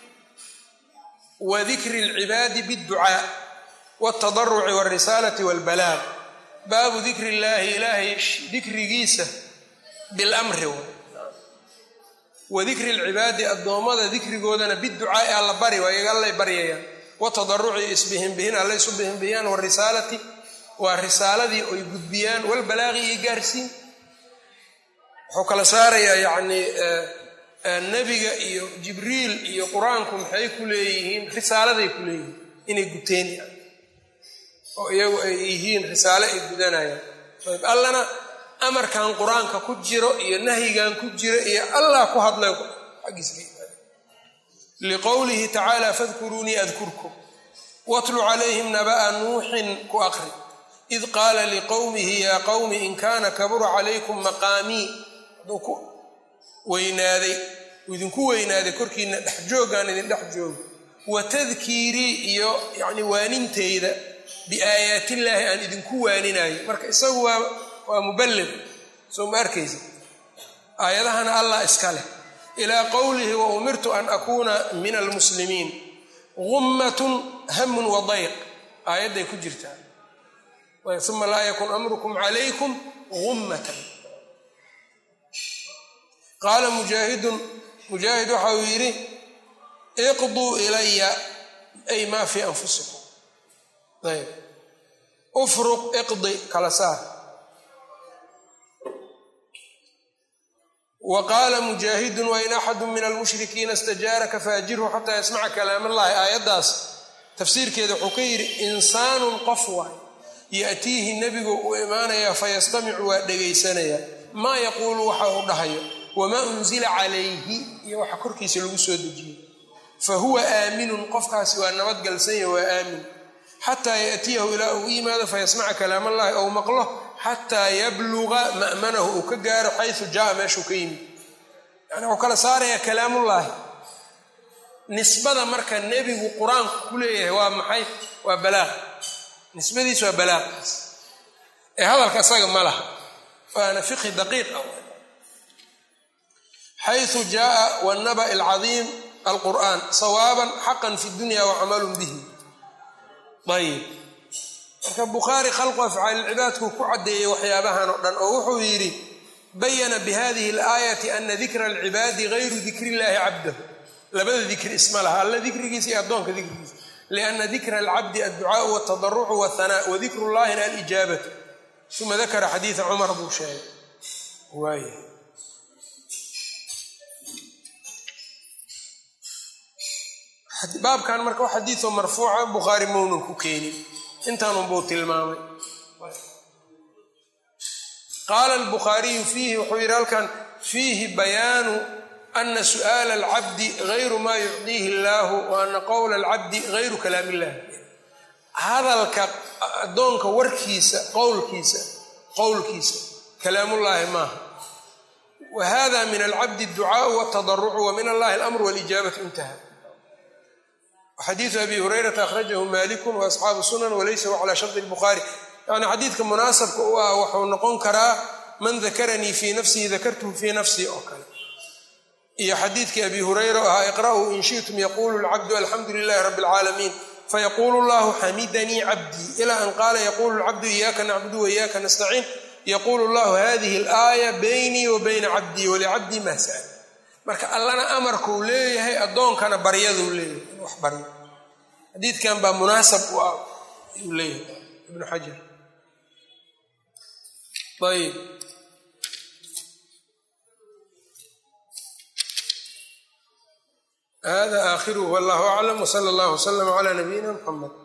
wa dikri alcibaadi bidducaa waltadaruci walrisaalati walbalaag baabu dikri illaahi ilaahay dikrigiisa bilamri wa dikri alcibaadi addoommada dikrigoodana bidducaai alla bari waa iyaga allay baryayaan watadaruci isbihinbihin alla isu bihinbihiyaan warisaalati waa risaaladii oy gudbiyaan walbalaaqi iyo gaarsiin wuxuu kala saarayaa yacnii nebiga iyo jibriil iyo qur-aanku maxay ku leeyihiin risaaladay ku leeyihiin inay guteen yani oo iyagu ay yihiin risaale ay gudanayaan ayb allana amarkan qur-aanka ku jiro iyo nahyigan ku jiro iyo allah ku hadlay xaggiisa liqowlihi tacaala fadkuruunii adkurkum watlu calayhim naba'a nuuxin ku aqri id qaala liqowmihi yaa qowmi in kaana kabura calaykum maqaamii hadduu ku weynaaday idinku weynaaday korkiina dhex joogaan idin dhex joogo wa tadkiirii iyo yacni waanintayda biaayaatillaahi aan idinku waaninayo marka isagu waa muballig soo ma arkaysa aayadahana allah iska leh ilaa qowlihi wa umirtu an akuuna min almuslimiin gummatun hamun wa dayq aayadday ku jirtaa uma laa yakun amrukum calaykum gummatan qaala mujaahid waxa uu yidhi iqduu ilaya ay maa fii anfusikum ayb ufruq iqdi kala saar wa qaala mujaahidun wain axadu min almushrikiina istajaaraka faajirhu xataa yasmaca kalaam allahi aayaddaas tafsiirkeeda wuxuu ka yidhi insaanun qof waay ya'tiihi nebigu uu imaanayaa fayastamicu waa dhegaysanayaa maa yaquulu waxa uu dhahayo wamaa unzila calayhi iyo waxa korkiisa lagu soo dejiyey fa huwa aaminun qofkaasi waa nabadgalsanya waa aamin xataa ya'tiyahu ilaa uu yimaado fayasmaca kalaam allahi ou maqlo xataa yabluga ma'manahu uu ka gaaro xaysu jaa meeshuu ka yimid yani wuxuu kala saarayaa kalaamullaahi nisbada marka nebigu qur-aanku ku leeyahay waa maxay waa balaaq nisbadiis waa balaaqaas ee hadalka isaga ma laha waana fiqhi daqiiq ah xaysu jaaa wannaba' alcadiim alqur'aan sawaaban xaqan fi dunya wa camalun bihi ayib marka bukhaari khalqu afcaal ilcibaadku ku caddeeyey waxyaabahan oo dhan oo wuxuu yidhi bayana bihadihi اlaayati ana dikra alcibaadi gayru dikri اllahi cabdahu labada dikri isma laha alla dikrigiisa iyo addoonka dikrigiisa liana dikra alcabdi adducaau wاtadarucu wاhanaa wadikru llahina alijaabatu uma dakara xadiida cumar buu sheegay waay baabkan marka wax xadiioo marfuuca bukhaari mownan ku keenin intaanunbuu tilmaamay qaala albukhaariyu fiihi wuxuu yidhi halkan fiihi bayaanu ana su'aala alcabdi gayru maa yucdiihi illaahu wa ana qowla alcabdi gayru kalaam illah hadalka addoonka warkiisa qowlkiisa kalaamullaahi maaha wa hada min alcabdi adducaau wاtadarucu wa min allahi alamru walijaabatu intaha xadiidu abi hurayrata akhrajahu maaliku waasxaabu sunan walaysa hu calaa shardi lbukhaari yani xadiidka munaasabka u ah wuxuu noqon karaa man dakaranii fii nafsihi dakartuhu fii nafsii oo kale iyo xadiidkii abi hurayra o ahaa iqra'uu in shi'tum yaquulu lcabdu alxamdu lilahi rabbi اlcaalamiin fayaquulu llahu xamidanii cabdii ilaa an qaala yaquulu lcabdu iyaaka nacbudu waiyaaka nastaciin yaquulu llahu hadihi alaaya baynii wa bayna cabdii walicabdii ma sa'al marka allana amarkuu leeyahay addoonkana baryaduu leeyahay in wax baryo xadiidkan baa munaasab u ah uu leeyahay ibnu xajar ayb hada aakhiruhu wallahu aclam wsala allahu wslama cala nabiyina muxamed